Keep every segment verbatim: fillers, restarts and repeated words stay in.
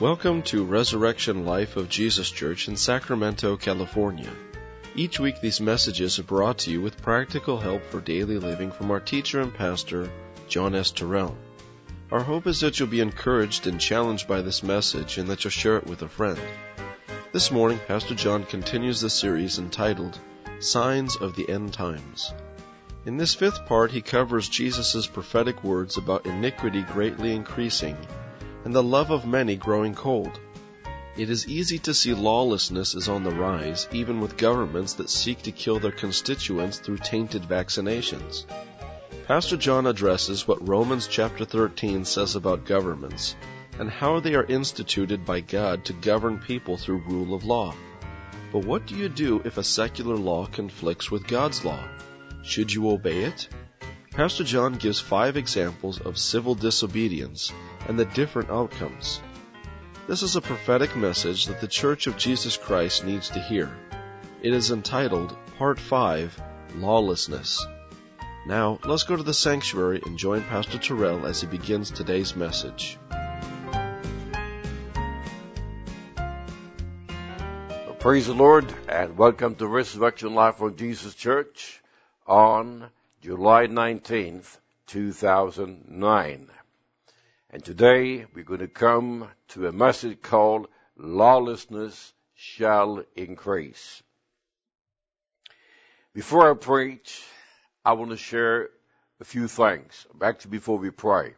Welcome to Resurrection Life of Jesus Church in Sacramento, California. Each week these messages are brought to you with practical help for daily living from our teacher and pastor, John S. Terrell. Our hope is that you'll be encouraged and challenged by this message and that you'll share it with a friend. This morning, Pastor John continues the series entitled Signs of the End Times. In this fifth part, he covers Jesus' prophetic words about iniquity greatly increasing and the love of many growing cold. It is easy to see lawlessness is on the rise, even with governments that seek to kill their constituents through tainted vaccinations. Pastor John addresses what Romans chapter thirteen says about governments, and how they are instituted by God to govern people through rule of law. But what do you do if a secular law conflicts with God's law? Should you obey it? Pastor John gives five examples of civil disobedience and the different outcomes. This is a prophetic message that the Church of Jesus Christ needs to hear. It is entitled Part five, Lawlessness. Now, let's go to the sanctuary and join Pastor Terrell as he begins today's message. Well, praise the Lord, and welcome to Resurrection Life of Jesus Church on July nineteenth, two thousand nine. And today we're going to come to a message called Lawlessness Shall Increase. Before I preach, I want to share a few things, actually before we pray.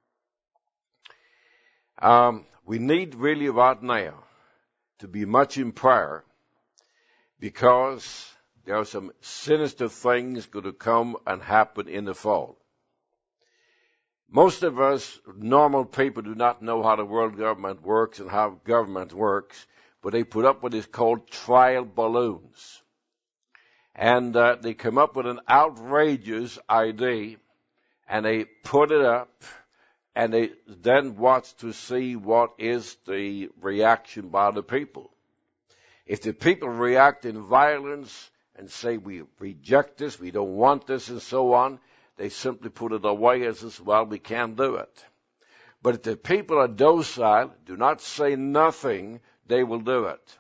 Um, we need really right now to be much in prayer because there are some sinister things going to come and happen in the fall. Most of us, normal people, do not know how the world government works and how government works, but they put up what is called trial balloons. And uh, they come up with an outrageous idea, and they put it up, and they then watch to see what is the reaction by the people. If the people react in violence and say, we reject this, we don't want this, and so on, they simply put it away as this, well, we can't do it. But if the people are docile, do not say nothing, they will do it.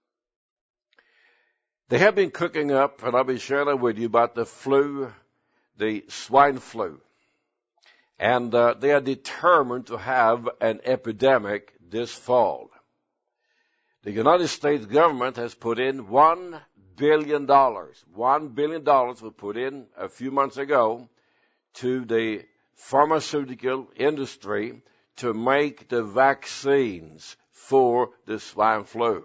They have been cooking up, and I'll be sharing with you about the flu, the swine flu. And uh, they are determined to have an epidemic this fall. The United States government has put in one billion dollars. One billion dollars was put in a few months ago to the pharmaceutical industry to make the vaccines for the swine flu.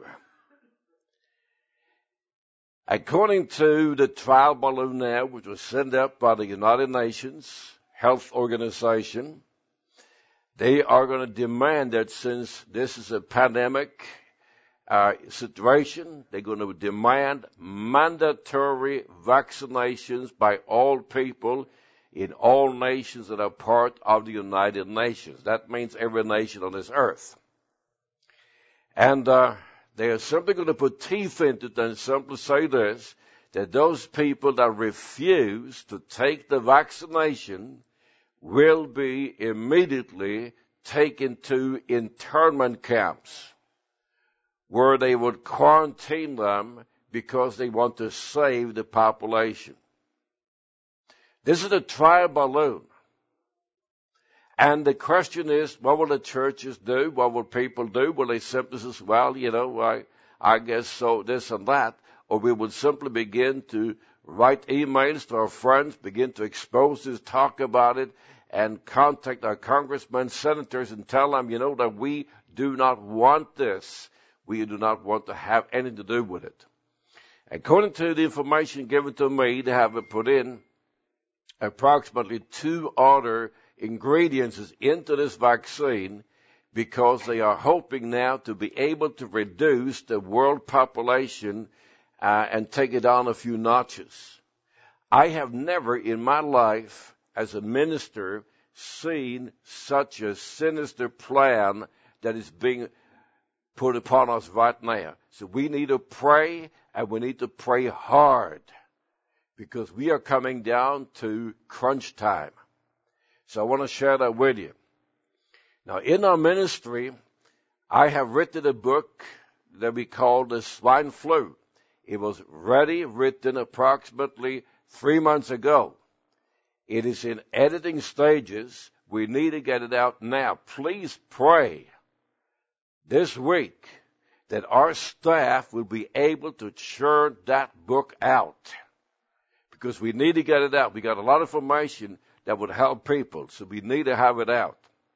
According to the trial balloon now, which was sent up by the United Nations Health Organization, they are going to demand that since this is a pandemic uh, situation, they're going to demand mandatory vaccinations by all people in all nations that are part of the United Nations. That means every nation on this earth. And uh, they are simply going to put teeth into it and simply say this, that those people that refuse to take the vaccination will be immediately taken to internment camps where they would quarantine them because they want to save the population. This is a trial balloon. And the question is, what will the churches do? What will people do? Will they simply say, well, you know, I, I guess so, this and that. Or we would simply begin to write emails to our friends, begin to expose this, talk about it, and contact our congressmen, senators, and tell them, you know, that we do not want this. We do not want to have anything to do with it. According to the information given to me, they have put in approximately two other ingredients into this vaccine because they are hoping now to be able to reduce the world population uh, and take it down a few notches. I have never in my life as a minister seen such a sinister plan that is being put upon us right now. So we need to pray, and we need to pray hard, because we are coming down to crunch time. So I want to share that with you. Now, in our ministry, I have written a book that we call The Swine Flu. It was ready, written approximately three months ago. It is in editing stages. We need to get it out now. Please pray this week that our staff will be able to churn that book out, because we need to get it out. We got a lot of information that would help people, so we need to have it out.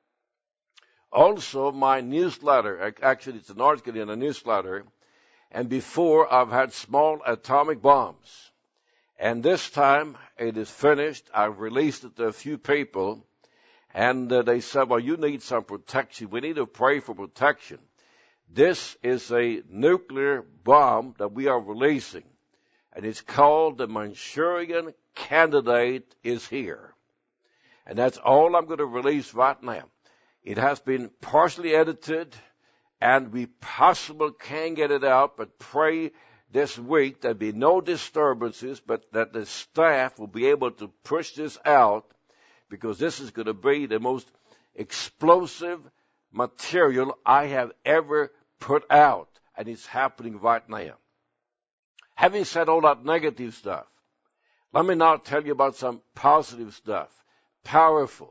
Also, my newsletter, actually it's an article in a newsletter, and before I've had small atomic bombs. And this time it is finished. I've released it to a few people, and uh, they said, well, you need some protection. We need to pray for protection. This is a nuclear bomb that we are releasing, and it's called the Manchurian Candidate is Here. And that's all I'm going to release right now. It has been partially edited, and we possibly can get it out, but pray this week there'll be no disturbances, but that the staff will be able to push this out, because this is going to be the most explosive material I have ever put out, and it's happening right now. Having said all that negative stuff, let me now tell you about some positive stuff, powerful.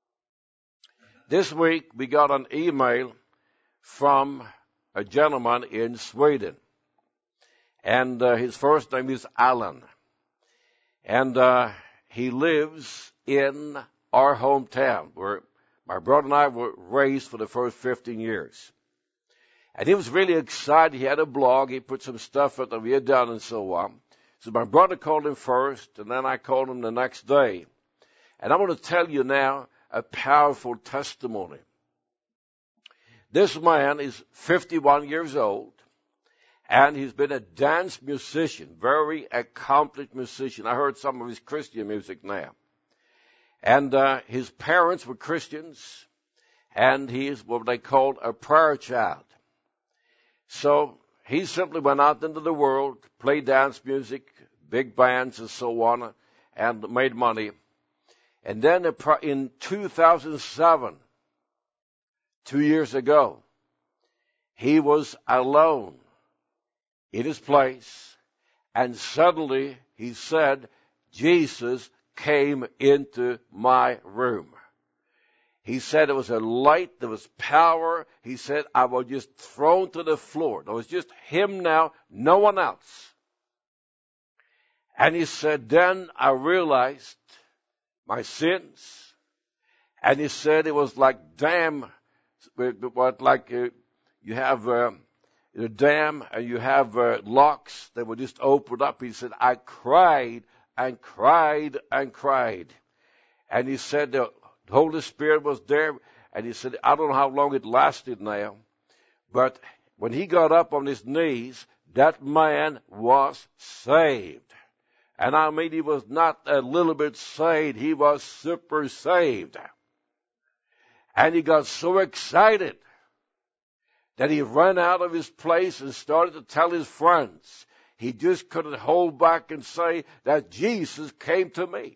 This week we got an email from a gentleman in Sweden, and uh, his first name is Alan, and uh, he lives in our hometown where my brother and I were raised for the first fifteen years. And he was really excited. He had a blog. He put some stuff up that we had done and so on. So my brother called him first, and then I called him the next day. And I'm going to tell you now a powerful testimony. This man is fifty-one years old, and he's been a dance musician, very accomplished musician. I heard some of his Christian music now. And uh, his parents were Christians, and he is what they called a prayer child. So he simply went out into the world, played dance music, big bands and so on, and made money. And then in two thousand seven, two years ago, he was alone in his place, and suddenly he said, Jesus came into my room. He said it was a light, there was power. He said, I was just thrown to the floor. It was just him now, no one else. And he said, then I realized my sins. And he said it was like dam, what like uh, you have uh, a dam and you have uh, locks that were just opened up. He said, I cried and cried and cried. And he said the Holy Spirit was there, and he said, I don't know how long it lasted now, but when he got up on his knees, that man was saved. And I mean, he was not a little bit saved, he was super saved. And he got so excited that he ran out of his place and started to tell his friends. He just couldn't hold back and say that Jesus came to me.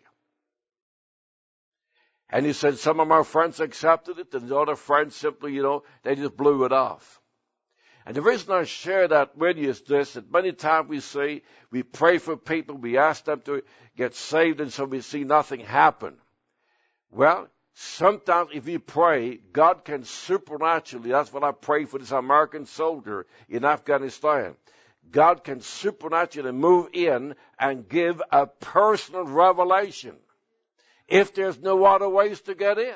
And he said some of my friends accepted it, and the other friends simply, you know, they just blew it off. And the reason I share that with you is this, that many times we see, we pray for people, we ask them to get saved, and so we see nothing happen. Well, sometimes if we pray, God can supernaturally, that's what I pray for this American soldier in Afghanistan. God can supernaturally move in and give a personal revelation if there's no other ways to get in.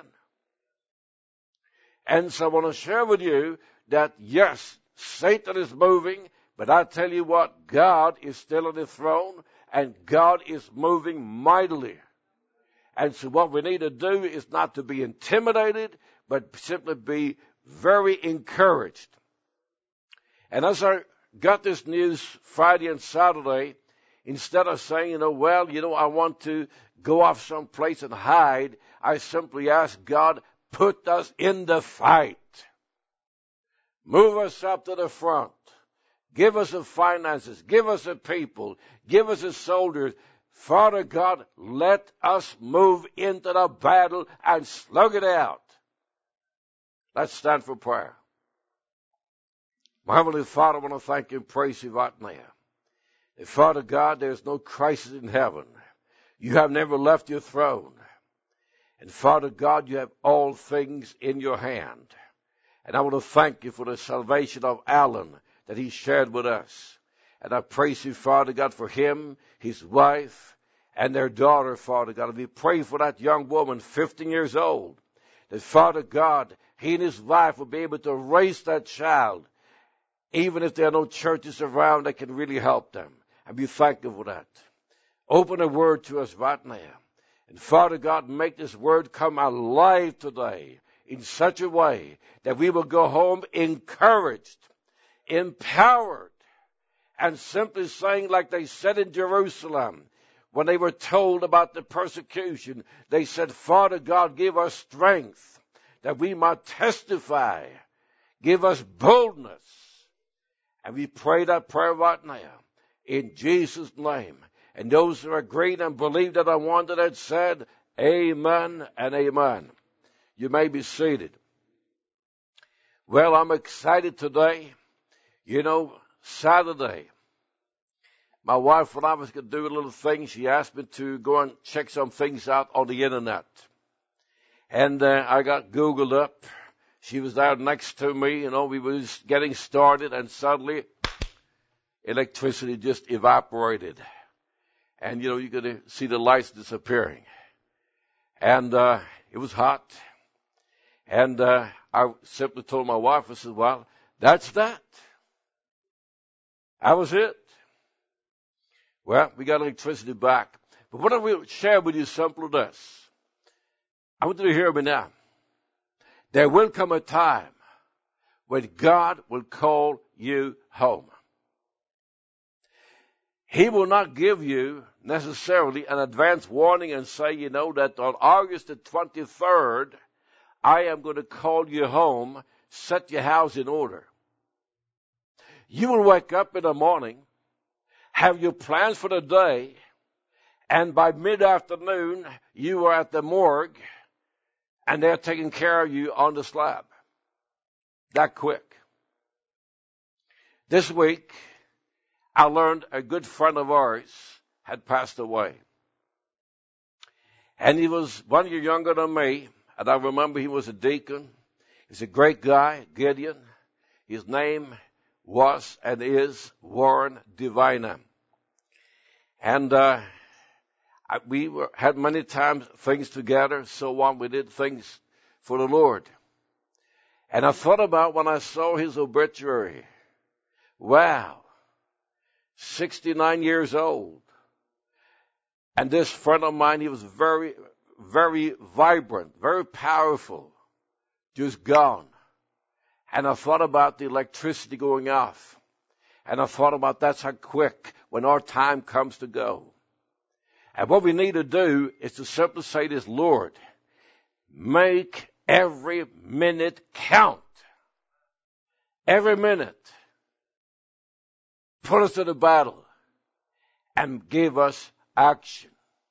And so I want to share with you that, yes, Satan is moving, but I tell you what, God is still on the throne, and God is moving mightily. And so what we need to do is not to be intimidated, but simply be very encouraged. And as I got this news Friday and Saturday, instead of saying, you know, well, you know, I want to go off someplace and hide, I simply asked God, put us in the fight. Move us up to the front. Give us the finances. Give us the people. Give us the soldiers. Father God, let us move into the battle and slug it out. Let's stand for prayer. My Heavenly Father, I want to thank you and praise you right now. And Father God, there's no crisis in heaven. You have never left your throne. And Father God, you have all things in your hand. And I want to thank you for the salvation of Alan that he shared with us. And I praise you, Father God, for him, his wife, and their daughter, Father God. And we pray for that young woman, fifteen years old, that, Father God, he and his wife will be able to raise that child, even if there are no churches around that can really help them. And we thank you for that. Open a word to us right now. And Father God, make this word come alive today in such a way that we will go home encouraged, empowered, and simply saying like they said in Jerusalem when they were told about the persecution, they said, Father God, give us strength that we might testify. Give us boldness. And we pray that prayer right now in Jesus' name. And those who agreed and believed that I wanted it said, amen and amen. You may be seated. Well, I'm excited today. You know, Saturday, my wife and I was going to do a little thing. She asked me to go and check some things out on the internet. And uh, I got Googled up. She was there next to me. You know, we were just getting started, and suddenly electricity just evaporated. And, you know, you're going to see the lights disappearing. And uh, it was hot. And uh, I simply told my wife, I said, well, that's that. That was it. Well, we got electricity back. But what I will share with you simply this. I want you to hear me now. There will come a time when God will call you home. He will not give you necessarily an advance warning and say, you know, that on August the twenty-third, I am going to call you home, set your house in order. You will wake up in the morning, have your plans for the day, and by mid-afternoon, you are at the morgue, and they're taking care of you on the slab. That quick. This week, I learned a good friend of ours had passed away. And he was one year younger than me, and I remember he was a deacon. He's a great guy, Gideon. His name was and is Warren Divina. And uh, we were, had many times things together, so on. We did things for the Lord. And I thought about when I saw his obituary. Wow. sixty-nine years old. And this friend of mine, he was very, very vibrant, very powerful, just gone. And I thought about the electricity going off. And I thought about that's how quick when our time comes to go. And what we need to do is to simply say this, Lord, make every minute count. Every minute. Put us to the battle and give us action.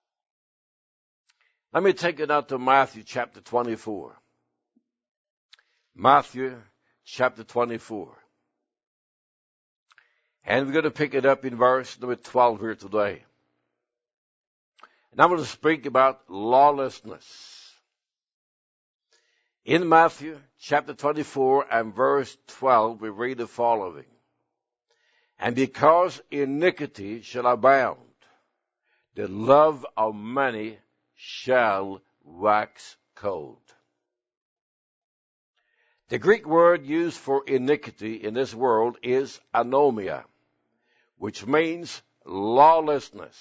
Let me take it out to Matthew chapter twenty-four. Matthew chapter twenty-four. And we're going to pick it up in verse number twelve here today. And I'm going to speak about lawlessness. In Matthew chapter twenty-four and verse twelve, we read the following. And because iniquity shall abound, the love of many shall wax cold. The Greek word used for iniquity in this world is anomia, which means lawlessness.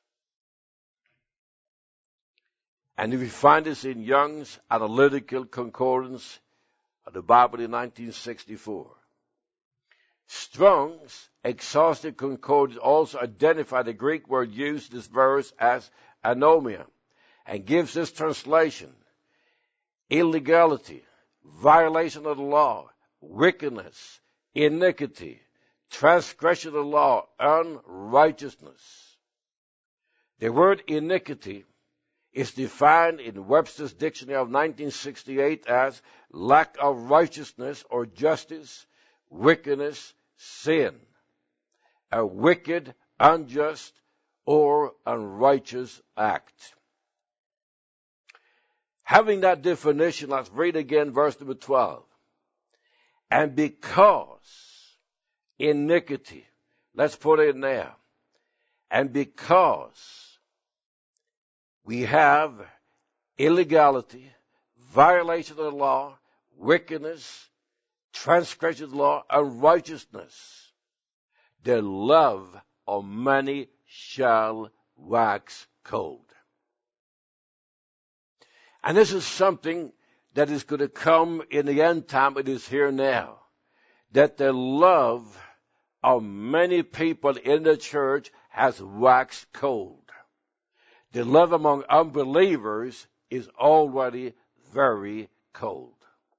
And if you find this in Young's Analytical Concordance of the Bible in nineteen sixty-four. Strong's Exhaustive Concordance also identified the Greek word used in this verse as anomia and gives this translation: illegality, violation of the law, wickedness, iniquity, transgression of the law, unrighteousness. The word iniquity is defined in Webster's Dictionary of nineteen sixty-eight as lack of righteousness or justice, wickedness, sin. A wicked, unjust, or unrighteous act. Having that definition, let's read again verse number twelve. And because iniquity, let's put it in there. And because we have illegality, violation of the law, wickedness, transgression of the law, unrighteousness, the love of many shall wax cold. And this is something that is going to come in the end time. It is here now. That the love of many people in the church has waxed cold. The love among unbelievers is already very cold.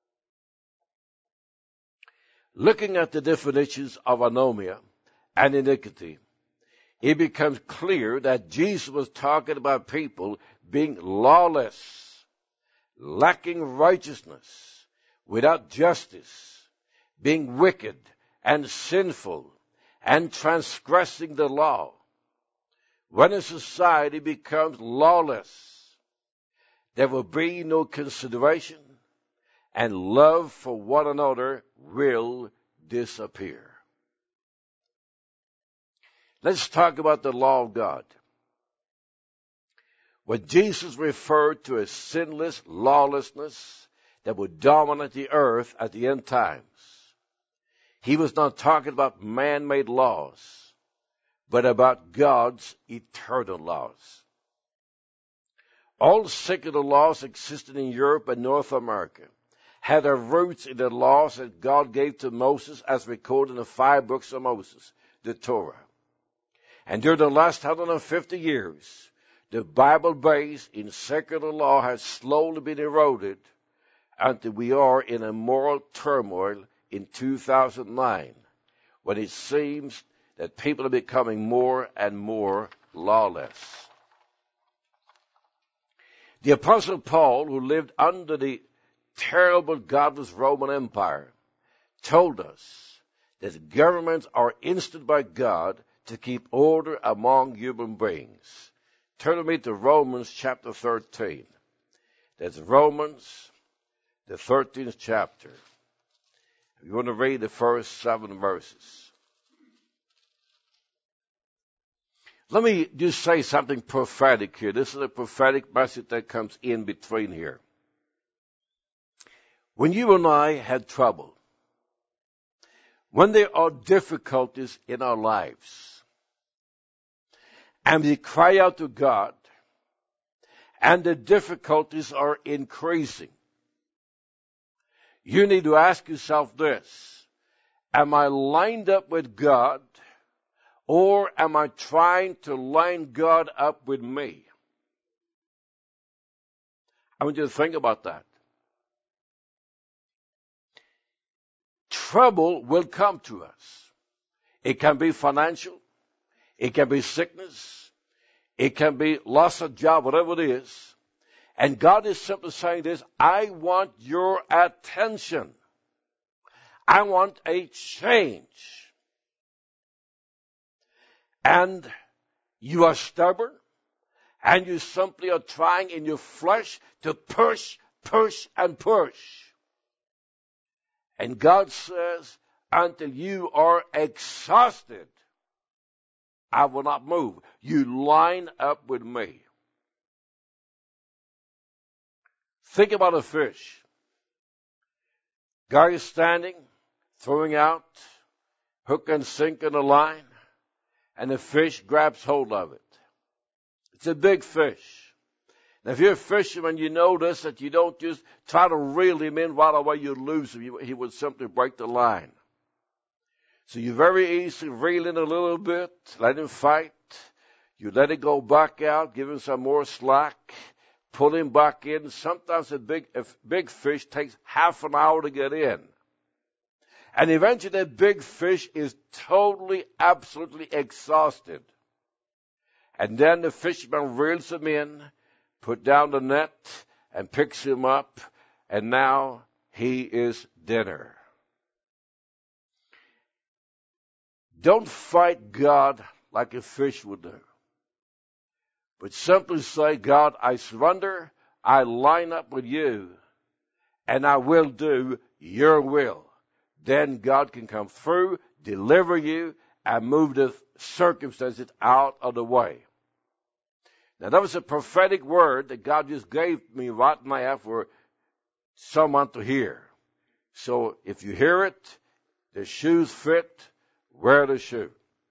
Looking at the definitions of anomia and iniquity, it becomes clear that Jesus was talking about people being lawless, lacking righteousness, without justice, being wicked and sinful, and transgressing the law. When a society becomes lawless, there will be no consideration, and love for one another will disappear. Let's talk about the law of God. When Jesus referred to a sinless lawlessness that would dominate the earth at the end times, he was not talking about man-made laws, but about God's eternal laws. All secular laws existing in Europe and North America had their roots in the laws that God gave to Moses as recorded in the five books of Moses, the Torah. And during the last one hundred fifty years, the Bible base in secular law has slowly been eroded until we are in a moral turmoil in two thousand nine, when it seems that people are becoming more and more lawless. The Apostle Paul, who lived under the terrible, godless Roman Empire, told us that governments are instituted by God to keep order among human beings. Turn with me to Romans chapter thirteen. That's Romans, the thirteenth chapter. You want to read the first seven verses. Let me just say something prophetic here. This is a prophetic message that comes in between here. When you and I had trouble, when there are difficulties in our lives, and we cry out to God, and the difficulties are increasing, you need to ask yourself this: am I lined up with God, or am I trying to line God up with me? I want you to think about that. Trouble will come to us. It can be financial. It can be sickness. It can be loss of job, whatever it is. And God is simply saying this: I want your attention. I want a change. And you are stubborn, and you simply are trying in your flesh to push, push, and push. And God says, until you are exhausted, I will not move. You line up with me. Think about a fish. Guy is standing, throwing out hook and sinker in a line, and the fish grabs hold of it. It's a big fish. Now, if you're a fisherman, you notice that you don't just try to reel him in right away, you lose him. He would simply break the line. So you very easily reel in a little bit, let him fight. You let it go back out, give him some more slack, pull him back in. Sometimes a big, a big fish takes half an hour to get in. And eventually that big fish is totally, absolutely exhausted. And then the fisherman reels him in, put down the net, and picks him up, and now he is dinner. Don't fight God like a fish would do. But simply say, God, I surrender, I line up with you, and I will do your will. Then God can come through, deliver you, and move the circumstances out of the way. Now, that was a prophetic word that God just gave me right now for someone to hear. So if you hear it, the shoes fit, wear the shoe.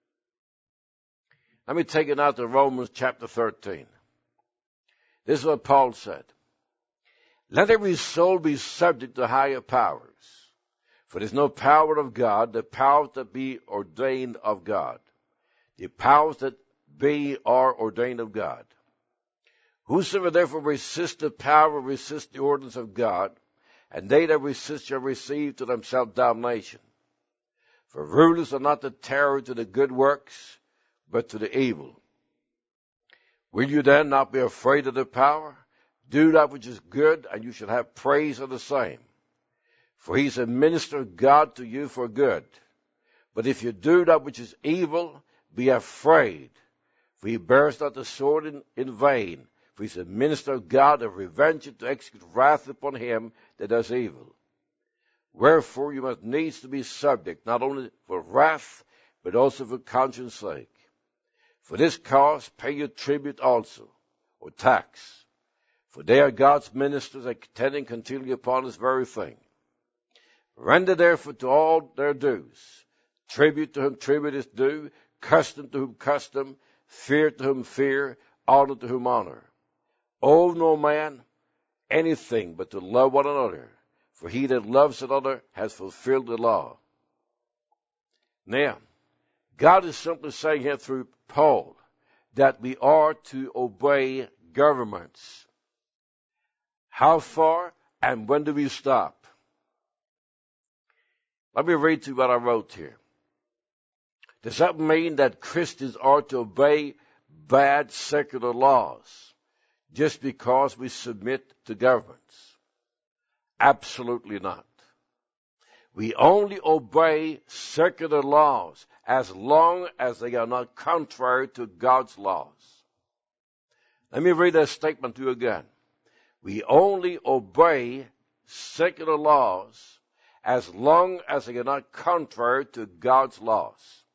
Let me take it out to Romans chapter thirteen. This is what Paul said. Let every soul be subject to higher powers. For there is no power of God, the powers that be ordained of God. The powers that be are ordained of God. Whosoever therefore resists the power resists the ordinance of God, and they that resist shall receive to themselves damnation. For rulers are not the terror to the good works, but to the evil. Will you then not be afraid of the power? Do that which is good, and you shall have praise of the same. For he is a minister of God to you for good. But if you do that which is evil, be afraid. For he bears not the sword in, in vain. For he is a minister of God of revenge to execute wrath upon him that does evil. Wherefore you must needs to be subject, not only for wrath, but also for conscience sake. For this cause pay your tribute also, or tax. For they are God's ministers, attending continually upon this very thing. Render therefore to all their dues. Tribute to whom tribute is due, custom to whom custom, fear to whom fear, honor to whom honor. Owe no man anything but to love one another, for he that loves another has fulfilled the law. Now, God is simply saying here through Paul that we are to obey governments. How far and when do we stop? Let me read to you what I wrote here. Does that mean that Christians are to obey bad secular laws just because we submit to governments? Absolutely not. We only obey secular laws as long as they are not contrary to God's laws. Let me read that statement to you again. We only obey secular laws as long as they are not contrary to God's laws.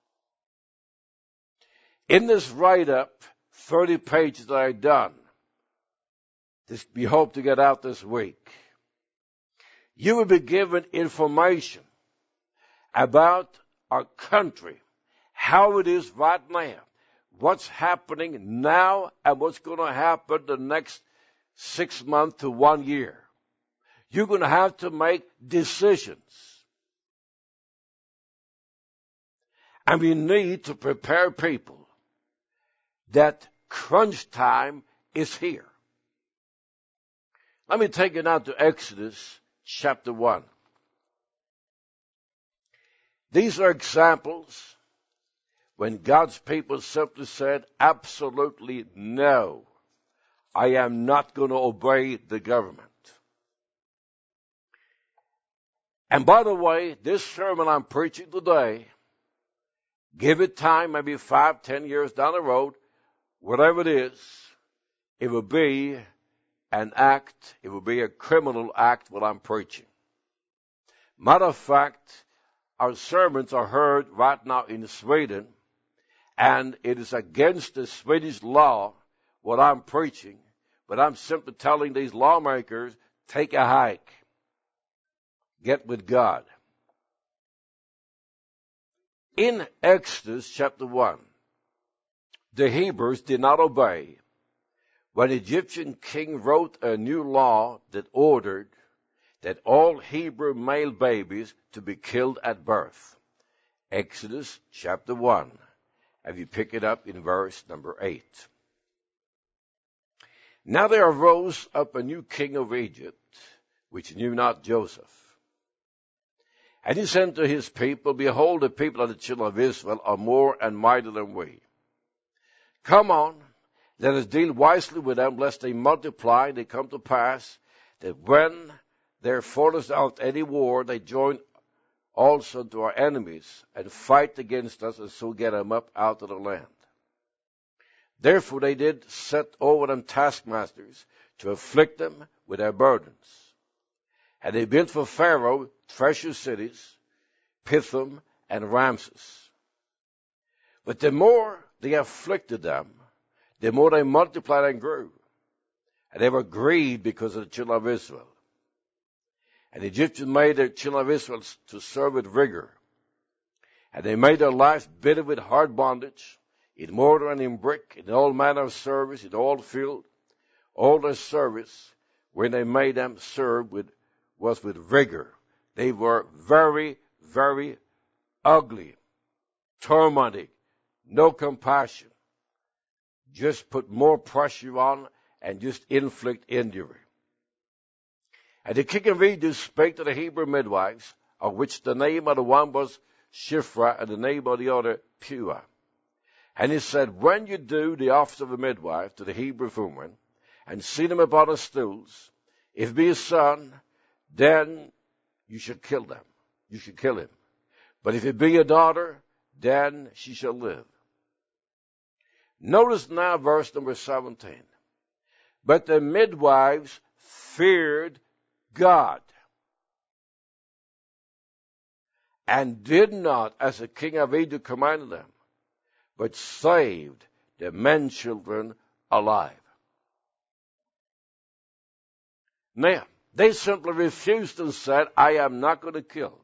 In this write-up, thirty pages that I've done, this we hope to get out this week, you will be given information about our country, how it is right now, what's happening now, and what's going to happen the next six months to one year. You're going to have to make decisions. And we need to prepare people that crunch time is here. Let me take you now to Exodus chapter one. These are examples when God's people simply said, absolutely no, I am not going to obey the government. And by the way, this sermon I'm preaching today, give it time, maybe five, ten years down the road, whatever it is, it will be an act, it will be a criminal act what I'm preaching. Matter of fact, our sermons are heard right now in Sweden, and it is against the Swedish law what I'm preaching, but I'm simply telling these lawmakers, take a hike. Get with God. In Exodus chapter one, the Hebrews did not obey when the Egyptian king wrote a new law that ordered that all Hebrew male babies to be killed at birth. Exodus chapter one, and you pick it up in verse number eight. Now there arose up a new king of Egypt, which knew not Joseph. And he said to his people, behold, the people of the children of Israel are more and mightier than we. Come on, let us deal wisely with them, lest they multiply, and they come to pass that when there falleth out any war, they join also to our enemies and fight against us, and so get them up out of the land. Therefore they did set over them taskmasters to afflict them with their burdens. And they built for Pharaoh treasure cities, Pithom and Ramses. But the more they afflicted them, the more they multiplied and grew. And they were grieved because of the children of Israel. And the Egyptians made the children of Israel to serve with rigor. And they made their lives bitter with hard bondage, in mortar and in brick, in all manner of service, in all field. All their service, when they made them serve with, was with rigor. They were very, very ugly, tormenting, no compassion. Just put more pressure on and just inflict injury. And the king of Egypt spake to the Hebrew midwives, of which the name of the one was Shiphrah, and the name of the other Puah. And he said, when you do the office of a midwife to the Hebrew woman, and see them upon the stools, if it be a son, then you should kill them. You should kill him. But if it be a daughter, then she shall live. Notice now verse number seventeen. But the midwives feared God, and did not, as the king of Egypt commanded them, but saved the men children alive. Now, they simply refused and said, I am not going to kill.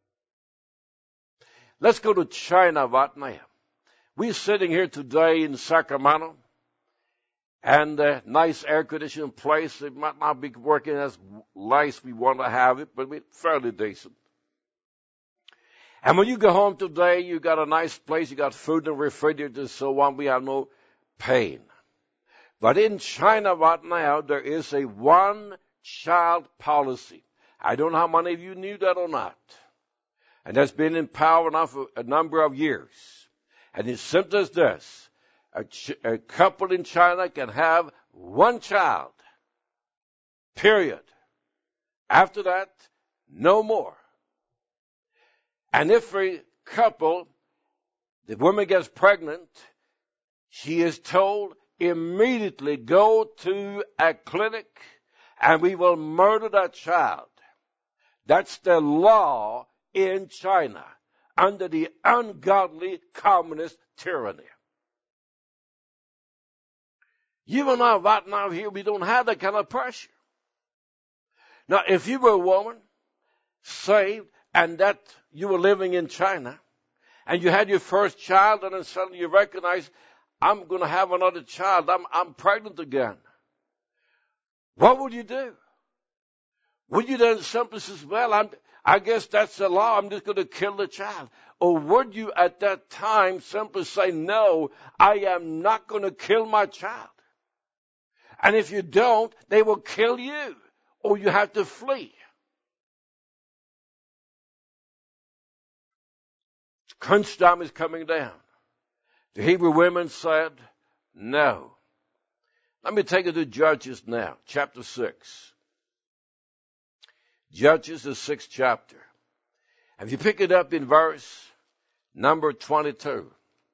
Let's go to China right now. We're sitting here today in Sacramento, and a nice air-conditioned place. It might not be working as nice we want to have it, but it's fairly decent. And when you go home today, you got a nice place, you got food in the refrigerator and so on. We have no pain. But in China right now, there is a one-child policy. I don't know how many of you knew that or not. And that's been in power now for a number of years. And it's simple as this. A, ch- a couple in China can have one child. Period. After that, no more. And if a couple, the woman gets pregnant, she is told immediately go to a clinic and we will murder that child. That's the law in China under the ungodly communist tyranny. You and I right now here, we don't have that kind of pressure. Now, if you were a woman saved and that you were living in China and you had your first child and then suddenly you recognize, I'm going to have another child, I'm, I'm pregnant again. What would you do? Would you then simply say, well, I'm, I guess that's the law, I'm just going to kill the child? Or would you at that time simply say, no, I am not going to kill my child? And if you don't, they will kill you, or you have to flee. Crunch time is coming down. The Hebrew women said, no. Let me take you to Judges now, chapter six. Judges, the sixth chapter. And if you pick it up in verse number twenty-two.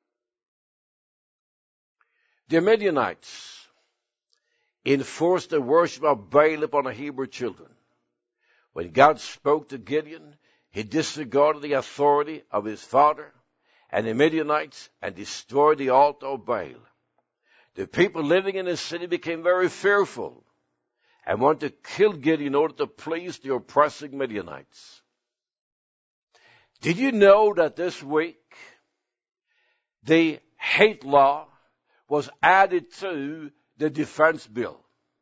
The Midianites enforced the worship of Baal upon the Hebrew children. When God spoke to Gideon, he disregarded the authority of his father and the Midianites and destroyed the altar of Baal. The people living in the city became very fearful and wanted to kill Gideon in order to please the oppressing Midianites. Did you know that this week the hate law was added to the defense bill?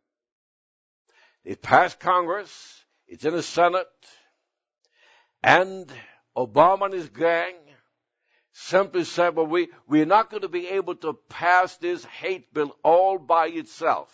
It passed Congress, it's in the Senate, and Obama and his gang simply said, well, we, we're not going to be able to pass this hate bill all by itself.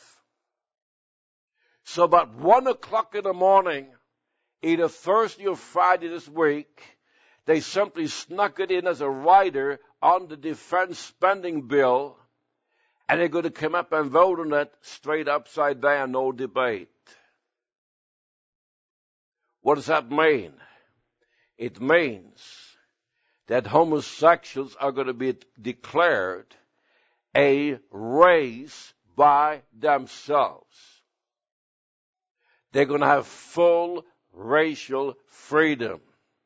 So about one o'clock in the morning, either Thursday or Friday this week, they simply snuck it in as a rider on the defense spending bill, and they're going to come up and vote on it straight upside down, no debate. What does that mean? It means that homosexuals are going to be declared a race by themselves. They're going to have full racial freedom.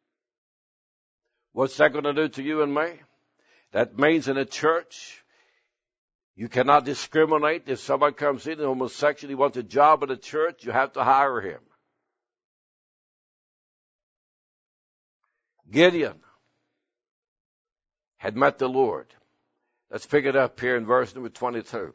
What's that going to do to you and me? That means in a church, you cannot discriminate. If somebody comes in and homosexual, he wants a job at a church, you have to hire him. Gideon had met the Lord. Let's pick it up here in verse number twenty-two.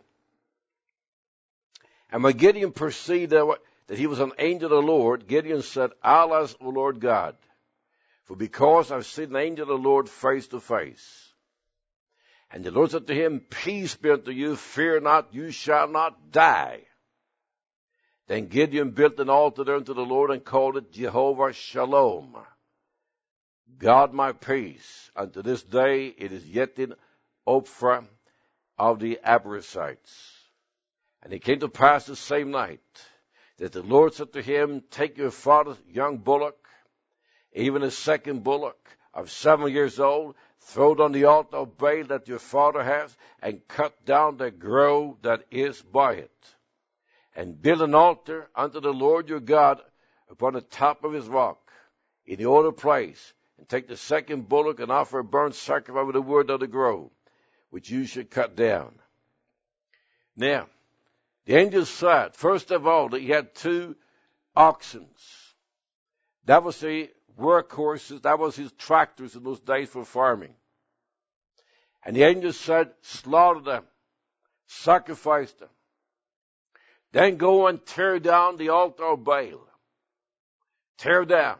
And when Gideon perceived that he was an angel of the Lord, Gideon said, Alas, O Lord God, for because I've seen an angel of the Lord face to face. And the Lord said to him, Peace be unto you, fear not, you shall not die. Then Gideon built an altar there unto the Lord and called it Jehovah Shalom, God my peace. Unto this day it is yet in Ophrah of the Abiezrites. And it came to pass the same night that the Lord said to him, Take your father's young bullock, even a second bullock of seven years old, throw it on the altar of Baal that your father has, and cut down the grove that is by it. And build an altar unto the Lord your God upon the top of his rock, in the order place. And take the second bullock and offer a burnt sacrifice with the wood of the grove, which you should cut down. Now, the angel said, first of all, that he had two oxen. That was the workhorses, that was his tractors in those days for farming. And the angel said, slaughter them, sacrifice them. Then go and tear down the altar of Baal. Tear down.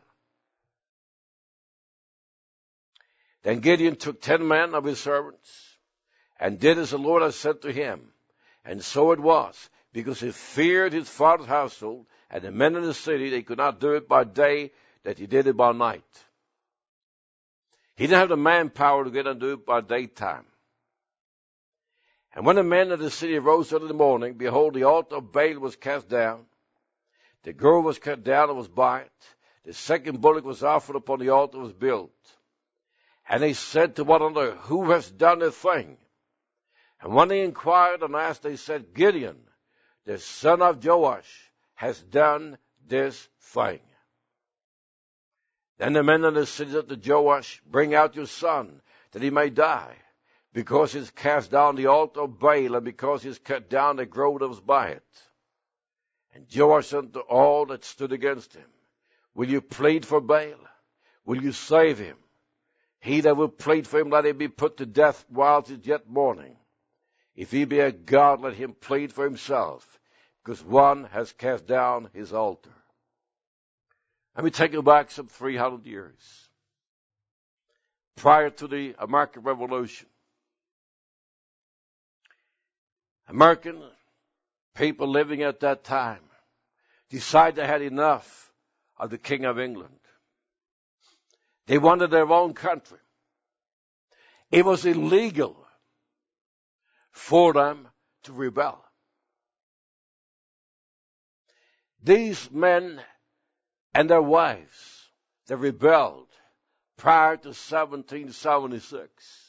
Then Gideon took ten men of his servants and did as the Lord had said to him. And so it was, because he feared his father's household and the men in the city, they could not do it by day, that he did it by night. He didn't have the manpower to get and do it by daytime. And when the men of the city rose early in the morning, behold, the altar of Baal was cast down. The grove was cut down and was by it. The second bullock was offered upon the altar was built. And they said to one another, Who has done this thing? And when they inquired and asked, they said, Gideon, the son of Joash, has done this thing. Then the men of the city said to Joash, Bring out your son, that he may die, because he has cast down the altar of Baal, and because he has cut down the grove that was by it. And Joash said to all that stood against him, Will you plead for Baal? Will you save him? He that will plead for him, let him be put to death whilst it is yet morning. If he be a god, let him plead for himself, because one has cast down his altar. Let me take you back some three hundred years. Prior to the American Revolution, American people living at that time decided they had enough of the King of England. They wanted their own country. It was illegal for them to rebel. These men and their wives, they rebelled prior to seventeen seventy-six.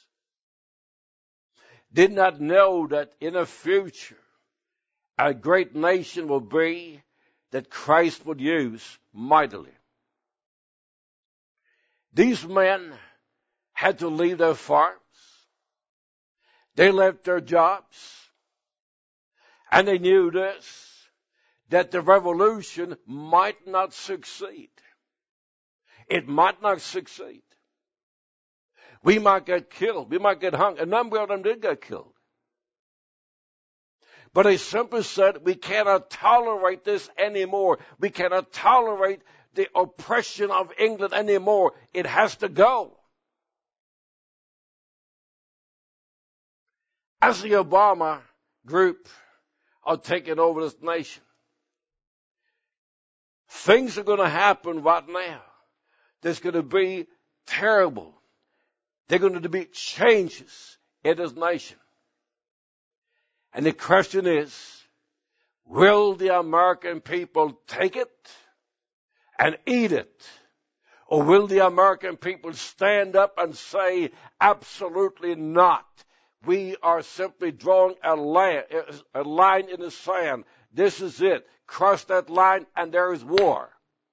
Did not know that in the future a great nation will be that Christ would use mightily. These men had to leave their farms. They left their jobs. And they knew this, that the revolution might not succeed. It might not succeed. We might get killed. We might get hung. A number of them did get killed. But they simply said, we cannot tolerate this anymore. We cannot tolerate the oppression of England anymore. It has to go. As the Obama group are taking over this nation, things are going to happen right now. There's going to be terrible. There are going to be changes in this nation. And the question is, will the American people take it and eat it? Or will the American people stand up and say, absolutely not? We are simply drawing a line, a line in the sand. This is it. Cross that line and there is war.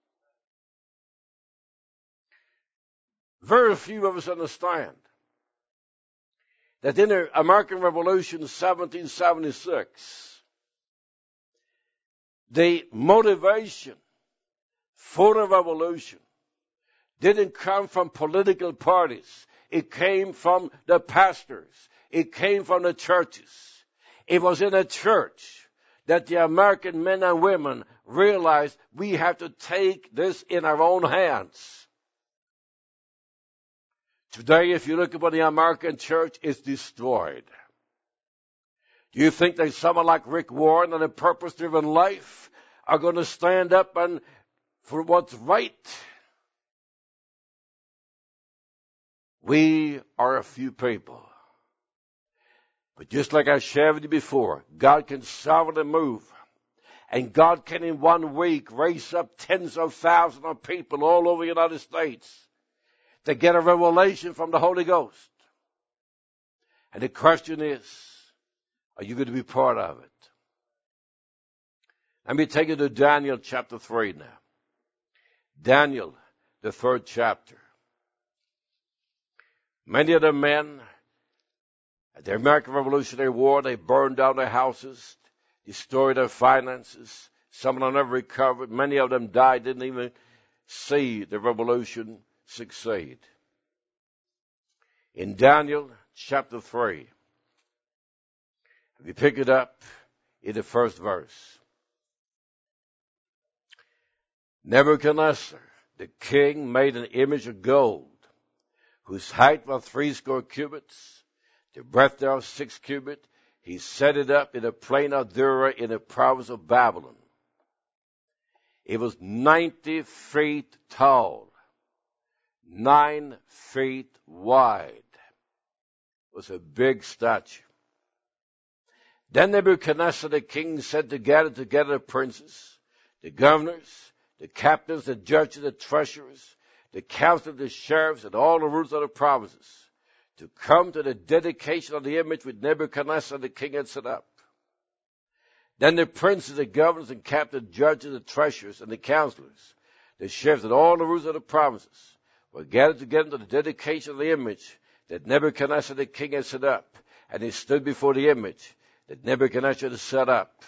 Very few of us understand that in the American Revolution of seventeen seventy-six, the motivation for the revolution didn't come from political parties. It came from the pastors. It came from the churches. It was in a church that the American men and women realized we have to take this in our own hands. Today, if you look at what the American church is destroyed. Do you think that someone like Rick Warren and a purpose-driven life are going to stand up and for what's right? We are a few people. But just like I shared with you before, God can sovereignly move. And God can in one week raise up tens of thousands of people all over the United States to get a revelation from the Holy Ghost. And the question is, are you going to be part of it? Let me take you to Daniel chapter three now. Daniel, the third chapter. Many of the men at the American Revolutionary War, they burned down their houses, destroyed their finances. Some of them never recovered. Many of them died, didn't even see the revolution succeed. In Daniel chapter three, we pick it up in the first verse. Nebuchadnezzar, the king, made an image of gold, whose height was threescore cubits, the breadth thereof six cubits. He set it up in the plain of Dura in the province of Babylon. It was ninety feet tall, nine feet wide. It was a big statue. Then Nebuchadnezzar the king said to gather together the princes, the governors, the captains, the judges, the treasurers, the council, the sheriffs, and all the rulers of the provinces, to come to the dedication of the image which Nebuchadnezzar the king had set up. Then the princes, the governors, and captains, judges, the treasurers, and the counselors, the sheriffs, and all the rulers of the provinces were gathered together to the dedication of the image that Nebuchadnezzar the king had set up. And they stood before the image that Nebuchadnezzar had set up.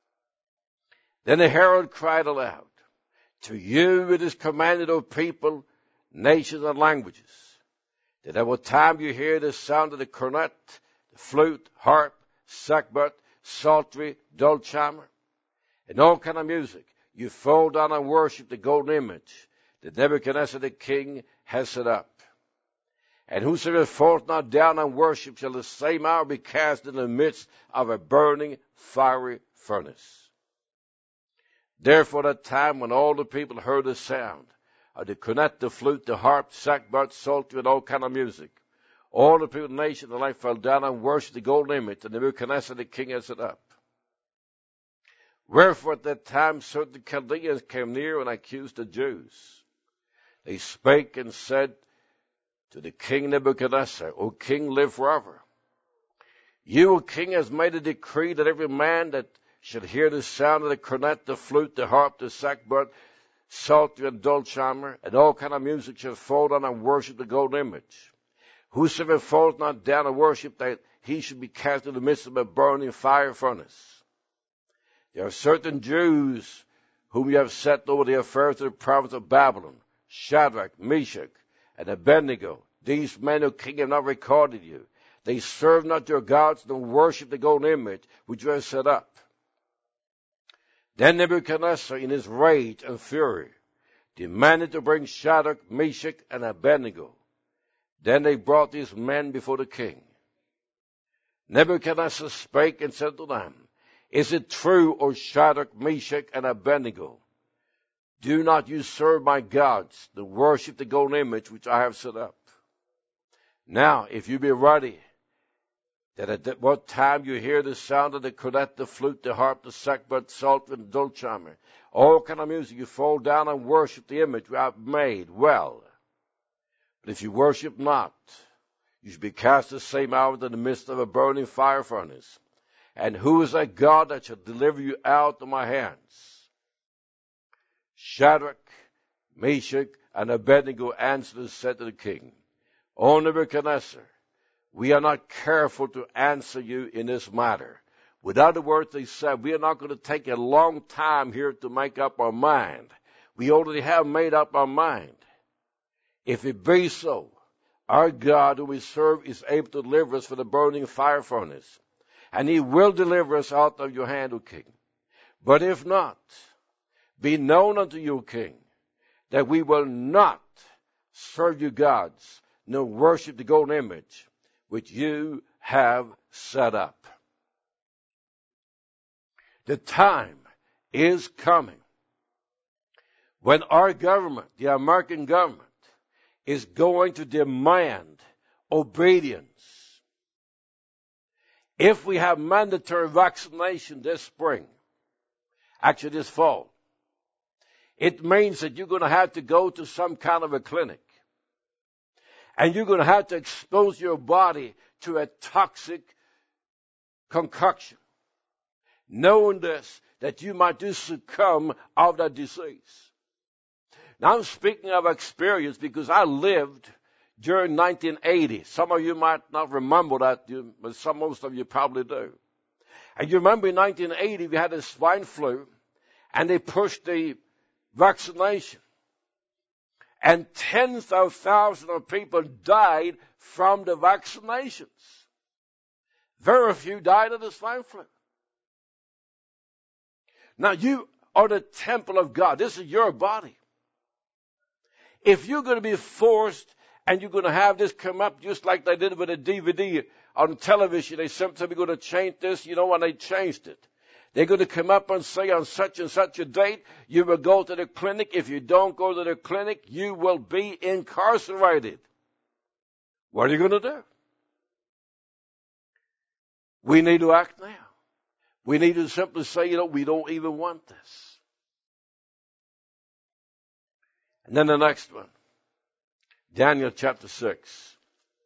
Then the herald cried aloud, to you it is commanded, O people, nations, and languages, that at what time you hear the sound of the cornet, the flute, harp, sackbut, psaltery, dulcimer, and all kind of music, you fall down and worship the golden image that Nebuchadnezzar the king has set up. And whosoever falls not down and worship shall the same hour be cast in the midst of a burning fiery furnace. Therefore, that time when all the people heard the sound of the cornet, the flute, the harp, sackbut, psaltery, and all kind of music, all the people of the nation of the land fell down and worshipped the golden image that Nebuchadnezzar the king had set up. Wherefore, at that time certain Chaldeans came near and accused the Jews. They spake and said to the king Nebuchadnezzar, O king, live forever. You, O king, has made a decree that every man that should hear the sound of the cornet, the flute, the harp, the sackbut, psaltery, and dulcimer, and all kind of music shall fall down and worship the golden image. Whosoever falls not down and worship, that he should be cast in the midst of a burning fire furnace. There are certain Jews whom you have set over the affairs of the province of Babylon, Shadrach, Meshach, and Abednego. These men, O king, have not recorded you. They serve not your gods, nor worship the golden image which you have set up. Then Nebuchadnezzar, in his rage and fury, demanded to bring Shadrach, Meshach, and Abednego. Then they brought these men before the king. Nebuchadnezzar spake and said to them, Is it true, O Shadrach, Meshach, and Abednego? Do not you serve my gods, nor worship the golden image which I have set up. Now, if you be ready that at what time you hear the sound of the cornet, the flute, the harp, the sackbut, psalter, and dulcimer, all kind of music, you fall down and worship the image we have made. Well, but if you worship not, you should be cast the same hour into the midst of a burning fire furnace. And who is that God that shall deliver you out of my hands? Shadrach, Meshach, and Abednego answered and said to the king, O Nebuchadnezzar, we are not careful to answer you in this matter. With other words, they said, we are not going to take a long time here to make up our mind. We already have made up our mind. If it be so, our God who we serve is able to deliver us from the burning fire furnace, and he will deliver us out of your hand, O king. But if not, be known unto you, O king, that we will not serve you gods, nor worship the golden image which you have set up. The time is coming when our government, the American government, is going to demand obedience. If we have mandatory vaccination this spring, actually this fall, it means that you're going to have to go to some kind of a clinic. And you're going to have to expose your body to a toxic concoction, knowing this, that you might just succumb of that disease. Now, I'm speaking of experience because I lived during nineteen eighty. Some of you might not remember that, but some, most of you probably do. And you remember in nineteen eighty, we had a swine flu, and they pushed the vaccination. And tens of thousands of people died from the vaccinations. Very few died of the swine flu. Now, you are the temple of God. This is your body. If you're going to be forced and you're going to have this come up just like they did with a D V D on television, they said we're going to change this, you know, when they changed it. They're going to come up and say on such and such a date, you will go to the clinic. If you don't go to the clinic, you will be incarcerated. What are you going to do? We need to act now. We need to simply say, you know, we don't even want this. And then the next one, Daniel chapter six.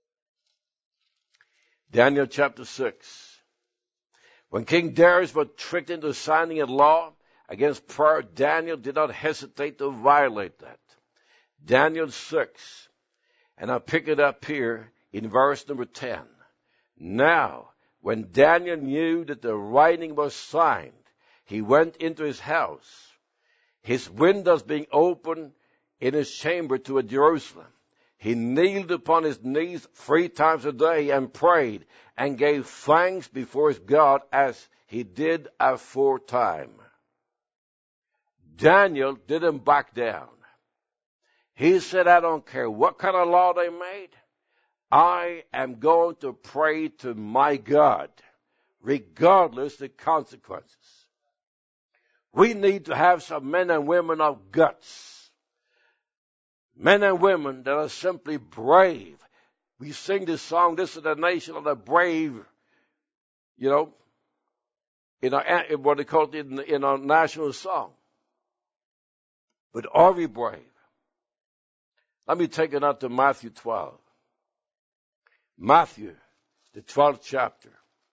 Daniel chapter six. When King Darius was tricked into signing a law against prayer, Daniel did not hesitate to violate that. Daniel six, and I'll pick it up here in verse number ten. Now, when Daniel knew that the writing was signed, he went into his house, his windows being open in his chamber to Jerusalem. He kneeled upon his knees three times a day and prayed and gave thanks before his God as he did aforetime. Daniel didn't back down. He said, I don't care what kind of law they made. I am going to pray to my God, regardless of the consequences. We need to have some men and women of guts. Men and women that are simply brave. We sing this song, this is the nation of the brave, you know, in our, what they call it in, in our national song. But are we brave? Let me take it out to Matthew twelve. Matthew, the twelfth chapter.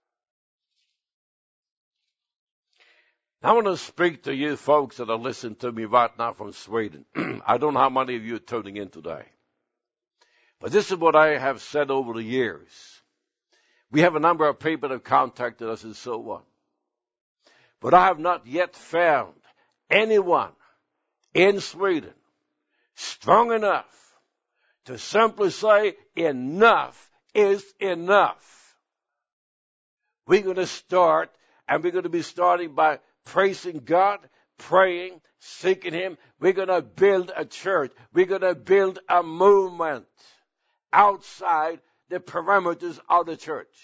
I want to speak to you folks that are listening to me right now from Sweden. I don't know how many of you are tuning in today. But this is what I have said over the years. We have a number of people that have contacted us and so on. But I have not yet found anyone in Sweden strong enough to simply say enough is enough. We're going to start, and we're going to be starting by praising God, praying, seeking Him. We're going to build a church. We're going to build a movement outside the perimeters of the church.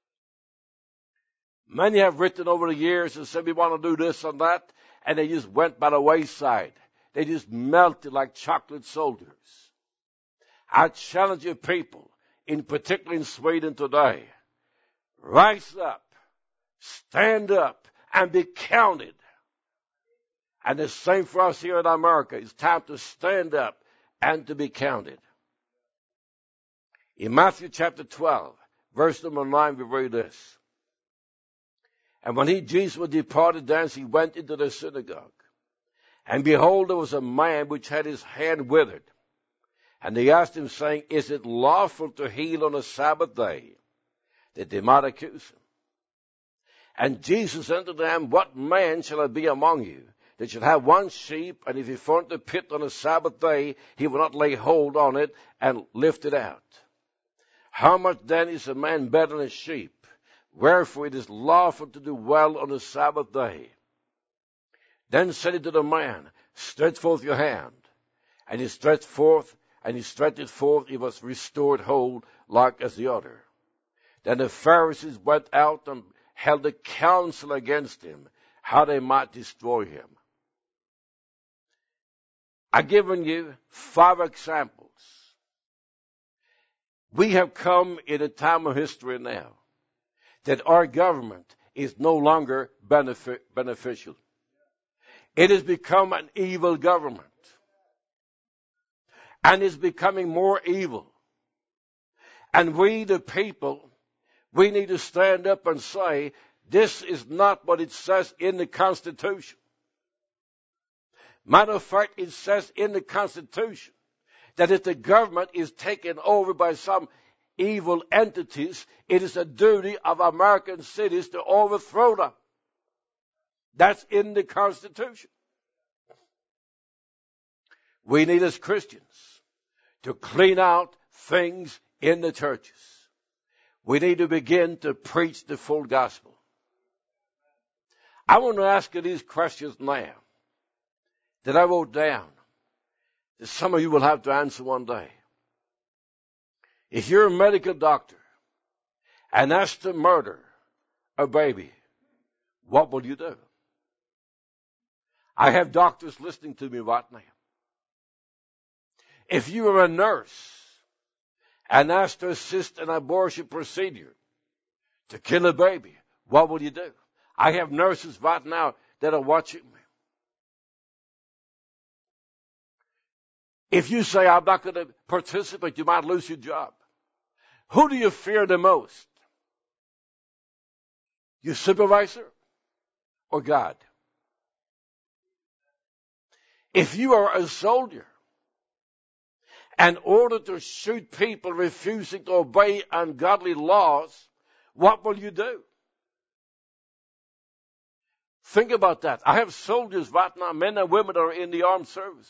Many have written over the years and said we want to do this and that, and they just went by the wayside. They just melted like chocolate soldiers. I challenge you people, in particular in Sweden today, rise up, stand up, and be counted. And the same for us here in America. It's time to stand up and to be counted. In Matthew chapter twelve, verse number nine, we read this. And when he, Jesus, was departed thence, he went into the synagogue. And behold, there was a man which had his hand withered. And they asked him, saying, Is it lawful to heal on a Sabbath day? That they might accuse him. And Jesus said unto them, What man shall it be among you that should have one sheep, and if he found the pit on a Sabbath day, he will not lay hold on it and lift it out? How much then is a man better than a sheep? Wherefore it is lawful to do well on the Sabbath day. Then said he to the man, Stretch forth your hand. And he stretched forth, and he stretched it forth, he was restored whole, like as the other. Then the Pharisees went out and held a council against him, how they might destroy him. I've given you five examples. We have come in a time of history now that our government is no longer benefit, beneficial. It has become an evil government. And is becoming more evil. And we, the people, we need to stand up and say, this is not what it says in the Constitution. Matter of fact, it says in the Constitution that if the government is taken over by some evil entities, it is a duty of American cities to overthrow them. That's in the Constitution. We need as Christians to clean out things in the churches. We need to begin to preach the full gospel. I want to ask you these questions now that I wrote down that some of you will have to answer one day. If you're a medical doctor and asked to murder a baby, what will you do? I have doctors listening to me right now. If you are a nurse and asked to assist an abortion procedure to kill a baby, what will you do? I have nurses right now that are watching me. If you say, I'm not going to participate, you might lose your job. Who do you fear the most? Your supervisor or God? If you are a soldier, in order to shoot people refusing to obey ungodly laws, what will you do? Think about that. I have soldiers right now, men and women that are in the armed services.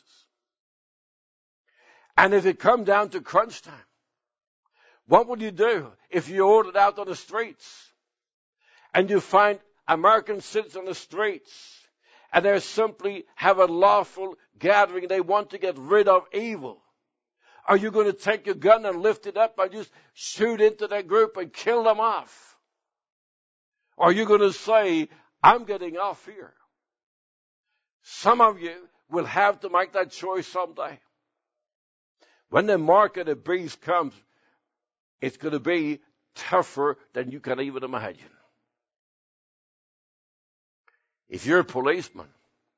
And if it comes down to crunch time, what will you do if you're ordered out on the streets and you find American citizens on the streets and they simply have a lawful gathering, they want to get rid of evil? Are you going to take your gun and lift it up and just shoot into that group and kill them off? Or are you going to say, I'm getting off here? Some of you will have to make that choice someday. When the mark of the beast comes, it's going to be tougher than you can even imagine. If you're a policeman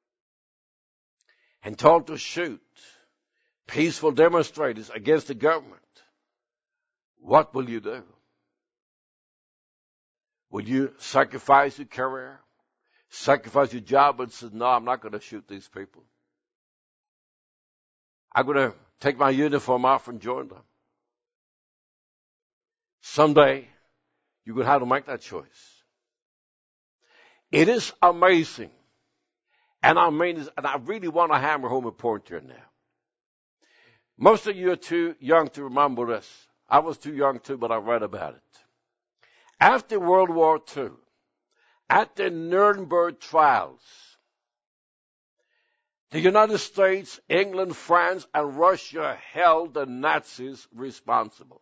and told to shoot peaceful demonstrators against the government, what will you do? Will you sacrifice your career, sacrifice your job and say, no, I'm not going to shoot these people. I'm going to take my uniform off and join them. Someday, you're going to have to make that choice. It is amazing. And I mean this, and I really want to hammer home a point here now. Most of you are too young to remember this. I was too young too, but I read about it. After World War Two, at the Nuremberg trials, the United States, England, France, and Russia held the Nazis responsible.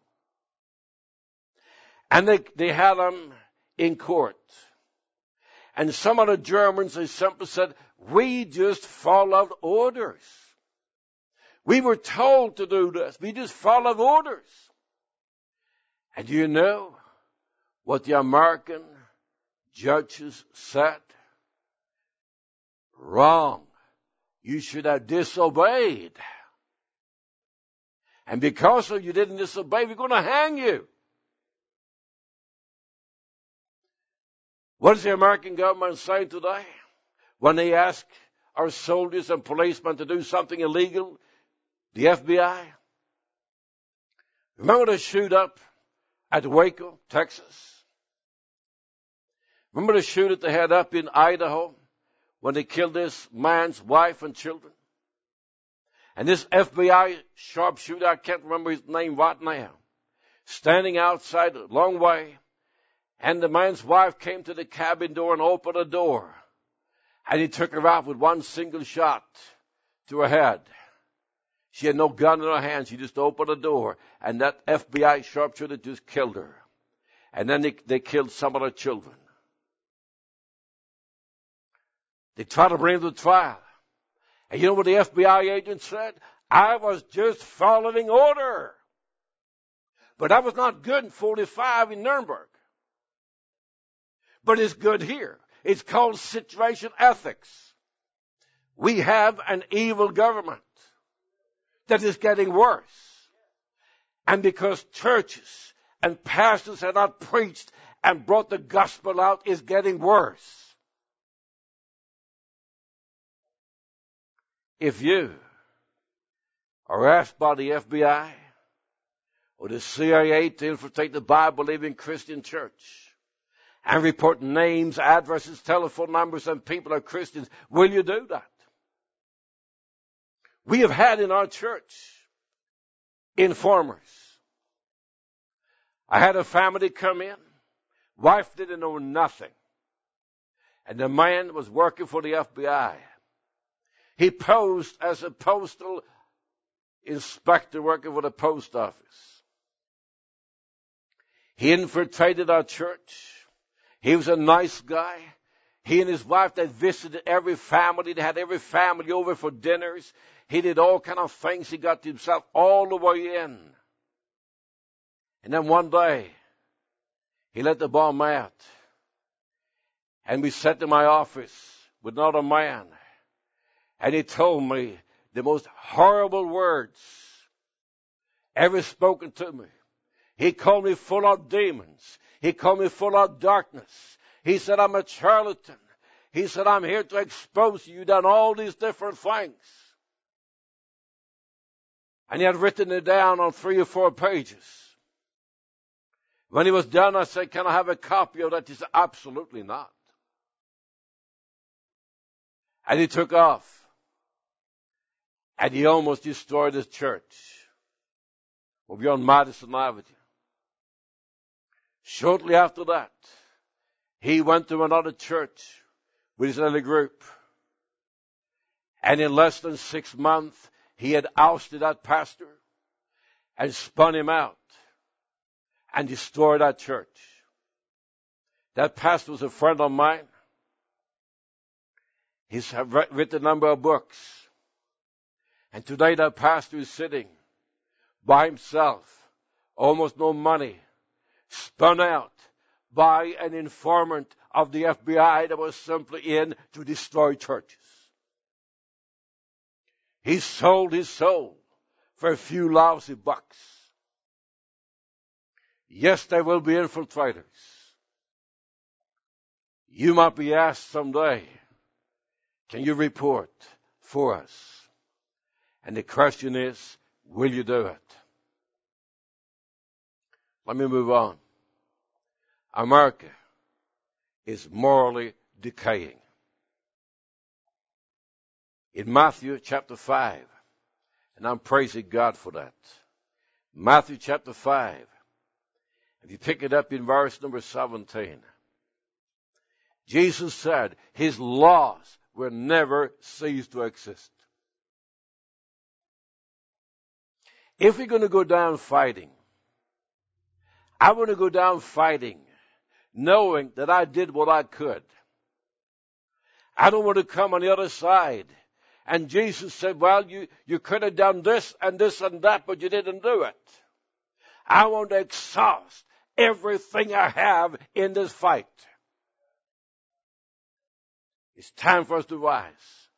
And they, they had them in court. And some of the Germans, they simply said, we just followed orders. We were told to do this. We just followed orders. And you know, what the American judges said? Wrong. You should have disobeyed. And because of you didn't disobey, we're going to hang you. What does the American government say today? When they ask our soldiers and policemen to do something illegal, the F B I? Remember the shoot up at Waco, Texas? Remember the shoot that they had up in Idaho when they killed this man's wife and children? And this F B I sharpshooter, I can't remember his name right now, standing outside a long way, and the man's wife came to the cabin door and opened the door, and he took her out with one single shot to her head. She had no gun in her hand. She just opened the door, and that F B I sharpshooter just killed her. And then they, they killed some of her children. They tried to bring him to trial. And you know what the F B I agent said? I was just following order. But that was not good in forty-five in Nuremberg. But it's good here. It's called situation ethics. We have an evil government that is getting worse. And because churches and pastors have not preached and brought the gospel out, it's getting worse. If you are asked by the F B I or the C I A to infiltrate the Bible-believing Christian church and report names, addresses, telephone numbers, and people are Christians, will you do that? We have had in our church informers. I had a family come in. Wife didn't know nothing. And the man was working for the F B I. He posed as a postal inspector working for the post office. He infiltrated our church. He was a nice guy. He and his wife, they visited every family. They had every family over for dinners. He did all kind of things. He got himself all the way in. And then one day, he let the bomb out. And we sat in my office with another man. And he told me the most horrible words ever spoken to me. He called me full of demons. He called me full of darkness. He said, I'm a charlatan. He said, I'm here to expose you. You've done all these different things. And he had written it down on three or four pages. When he was done, I said, can I have a copy of that? He said, absolutely not. And he took off. And he almost destroyed his church over on Madison Avenue. Shortly after that, he went to another church with his little group. And in less than six months, he had ousted that pastor and spun him out and destroyed that church. That pastor was a friend of mine. He's written a number of books. And today that pastor is sitting by himself, almost no money, spun out by an informant of the F B I that was simply in to destroy churches. He sold his soul for a few lousy bucks. Yes, there will be infiltrators. You might be asked someday, can you report for us? And the question is, will you do it? Let me move on. America is morally decaying. In Matthew chapter five, and I'm praising God for that. Matthew chapter five, if you pick it up in verse number seventeen, Jesus said his laws will never cease to exist. If we're going to go down fighting, I want to go down fighting knowing that I did what I could. I don't want to come on the other side. And Jesus said, well, you, you could have done this and this and that, but you didn't do it. I want to exhaust everything I have in this fight. It's time for us to rise.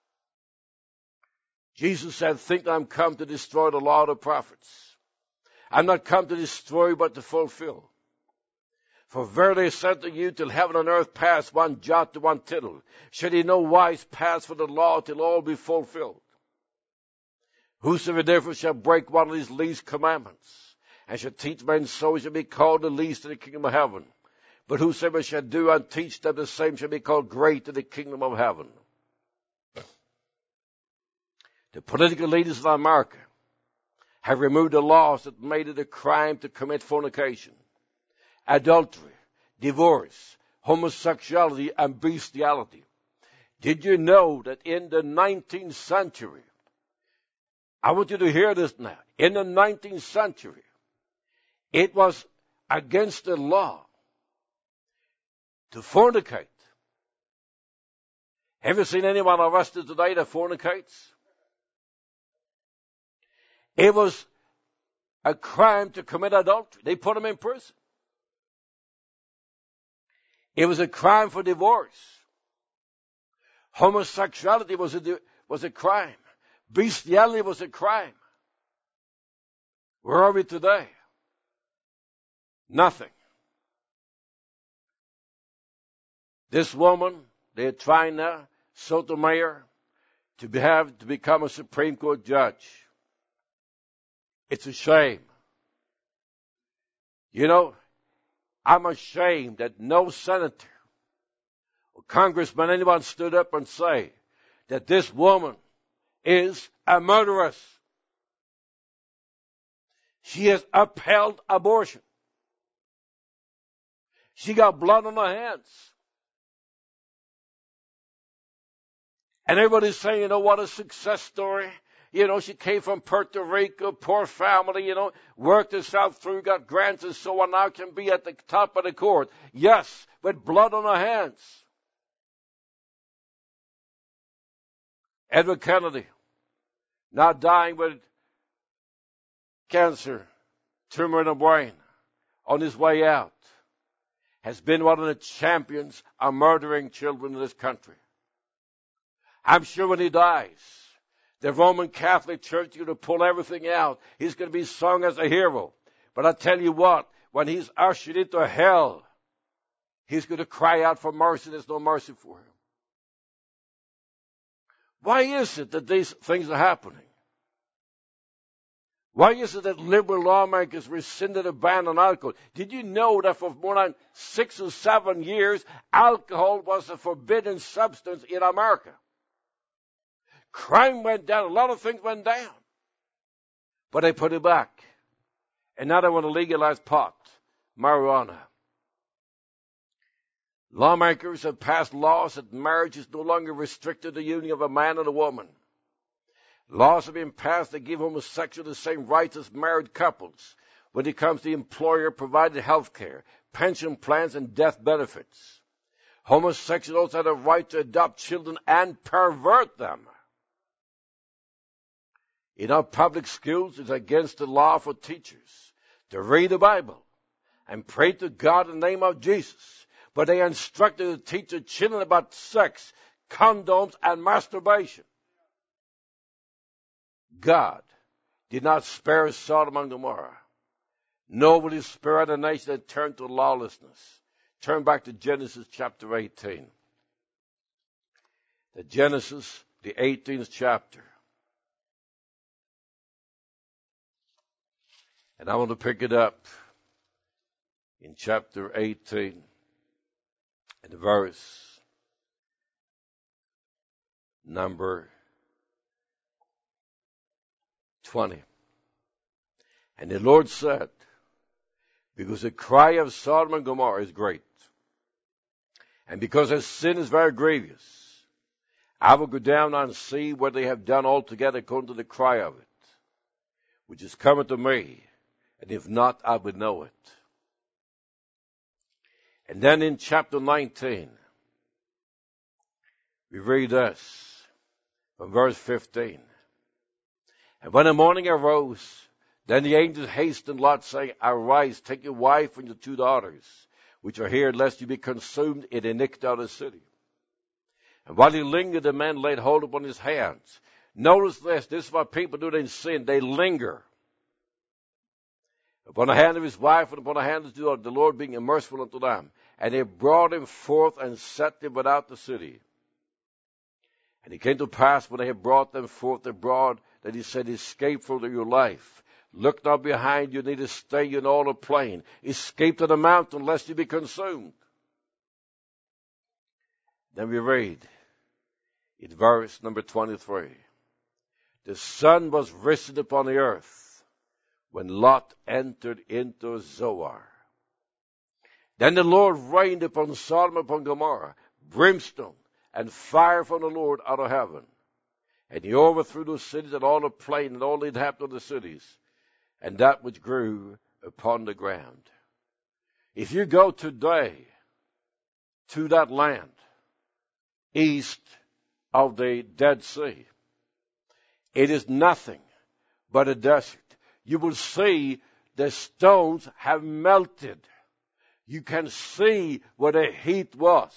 Jesus said, think I'm come to destroy the law of the prophets. I'm not come to destroy, but to fulfill. For verily I said to you, till heaven and earth pass, one jot to one tittle, shall he no wise pass for the law till all be fulfilled. Whosoever therefore shall break one of these least commandments, and shall teach men so, shall be called the least in the kingdom of heaven. But whosoever shall do and teach them, the same shall be called great in the kingdom of heaven. The political leaders of America have removed the laws that made it a crime to commit fornication, adultery, divorce, homosexuality, and bestiality. Did you know that in the nineteenth century, I want you to hear this now, in the nineteenth century, it was against the law to fornicate. Have you seen anyone arrested today that fornicates? It was a crime to commit adultery. They put them in prison. It was a crime for divorce. Homosexuality was a, was a crime. Bestiality was a crime. Where are we today? Nothing. This woman, they're trying now, Sotomayor, to be, have to become a Supreme Court judge. It's a shame. You know, I'm ashamed that no senator or congressman, anyone stood up and say that this woman is a murderess. She has upheld abortion. She got blood on her hands. And everybody's saying, you know, what a success story. You know, she came from Puerto Rico, poor family, you know, worked herself through, got grants and so on, now can be at the top of the court. Yes, with blood on her hands. Edward Kennedy, now dying with cancer, tumor in the brain, on his way out, has been one of the champions of murdering children in this country. I'm sure when he dies, the Roman Catholic Church is going to pull everything out. He's going to be sung as a hero. But I tell you what, when he's ushered into hell, he's going to cry out for mercy. There's no mercy for him. Why is it that these things are happening? Why is it that liberal lawmakers rescinded a ban on alcohol? Did you know that for more than six or seven years, alcohol was a forbidden substance in America? Crime went down. A lot of things went down. But they put it back. And now they want to legalize pot, marijuana. Lawmakers have passed laws that marriage is no longer restricted to the union of a man and a woman. Laws have been passed that give homosexuals the same rights as married couples when it comes to employer-provided health care, pension plans, and death benefits. Homosexuals also have the right to adopt children and pervert them. In our public schools, it's against the law for teachers to read the Bible and pray to God in the name of Jesus. But they are instructed to teach the children about sex, condoms, and masturbation. God did not spare Sodom and Gomorrah. Nor will he spare the nation that turned to lawlessness. Turn back to Genesis chapter eighteen. The Genesis, the eighteenth chapter. And I want to pick it up in chapter eighteen, and verse number twenty. And the Lord said, because the cry of Sodom and Gomorrah is great, and because their sin is very grievous, I will go down and see what they have done altogether according to the cry of it, which is coming to me. And if not, I would know it. And then in chapter nineteen, we read this from verse fifteen. And when the morning arose, Then the angels hastened Lot, saying, Arise, take your wife and your two daughters, which are here, lest you be consumed in the iniquity of the city. And while he lingered, the man laid hold upon his hands. Notice this. This is what people do in sin. They linger upon the hand of his wife and upon the hand of his daughter, the Lord being merciful unto them. And they brought him forth and set him without the city. And it came to pass, when they had brought them forth abroad, that he said, Escape from your life. Look not behind you, neither stay you in all the plain. Escape to the mountain, lest you be consumed. Then we read in verse number twenty-three. The sun was risen upon the earth when Lot entered into Zoar. Then the Lord rained upon Sodom and upon Gomorrah brimstone and fire from the Lord out of heaven. And he overthrew those cities and all the plain and all the inhabitants of the cities, and that which grew upon the ground. If you go today to that land east of the Dead Sea, it is nothing but a desert. You will see the stones have melted. You can see where the heat was.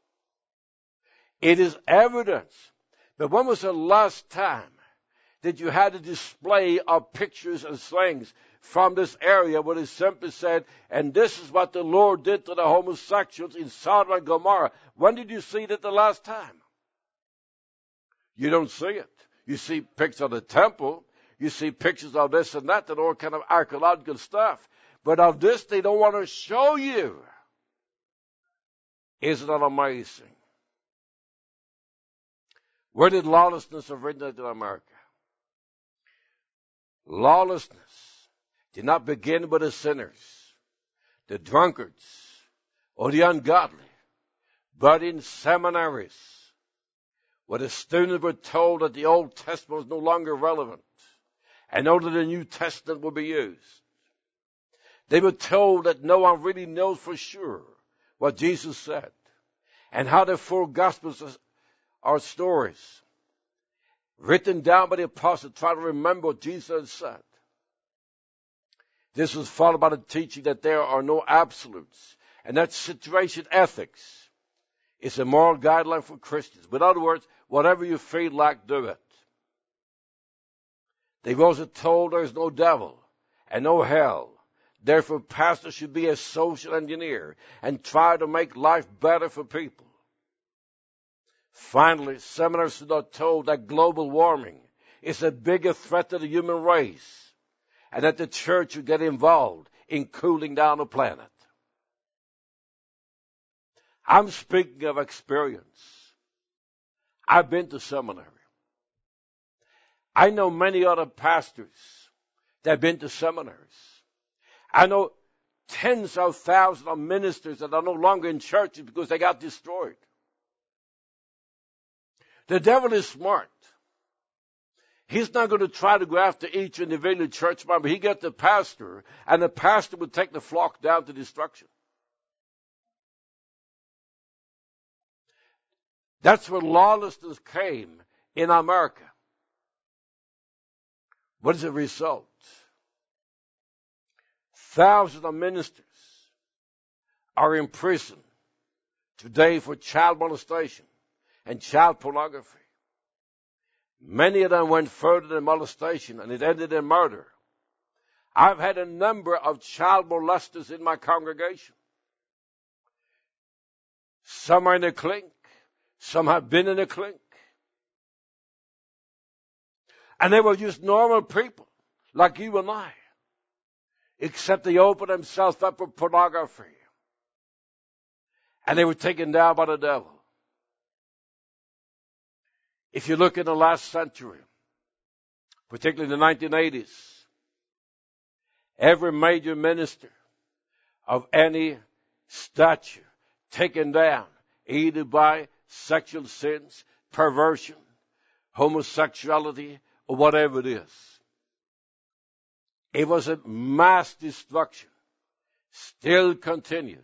It is evidence. But when was the last time that you had a display of pictures and things from this area where it simply said, and this is what the Lord did to the homosexuals in Sodom and Gomorrah? When did you see it the last time? You don't see it. You see pictures of the temple. You see pictures of this and that and all kind of archaeological stuff. But of this, they don't want to show you. Isn't that amazing? Where did lawlessness originate in America? Lawlessness did not begin with the sinners, the drunkards, or the ungodly, but in seminaries, where the students were told that the Old Testament was no longer relevant, and only the New Testament would be used. They were told that no one really knows for sure what Jesus said, and how the four Gospels are stories written down by the apostles, trying to remember what Jesus had said. This was followed by the teaching that there are no absolutes, and that situation ethics is a moral guideline for Christians. In other words, whatever you feel like, do it. They were also told there is no devil and no hell. Therefore, pastors should be a social engineer and try to make life better for people. Finally, seminarists are told that global warming is a bigger threat to the human race, and that the church should get involved in cooling down the planet. I'm speaking of experience. I've been to seminary. I know many other pastors that have been to seminaries. I know tens of thousands of ministers that are no longer in churches because they got destroyed. The devil is smart. He's not going to try to go after each individual church member. He gets the pastor, and the pastor will take the flock down to destruction. That's where lawlessness came in America. What is the result? Thousands of ministers are in prison today for child molestation and child pornography. Many of them went further than molestation, and it ended in murder. I've had a number of child molesters in my congregation. Some are in a clink. Some have been in a clink. And they were just normal people, like you and I, except they opened themselves up for pornography. And they were taken down by the devil. If you look in the last century, particularly the nineteen eighties, every major minister of any stature taken down, either by sexual sins, perversion, homosexuality, or whatever it is. It was a mass destruction. Still continues.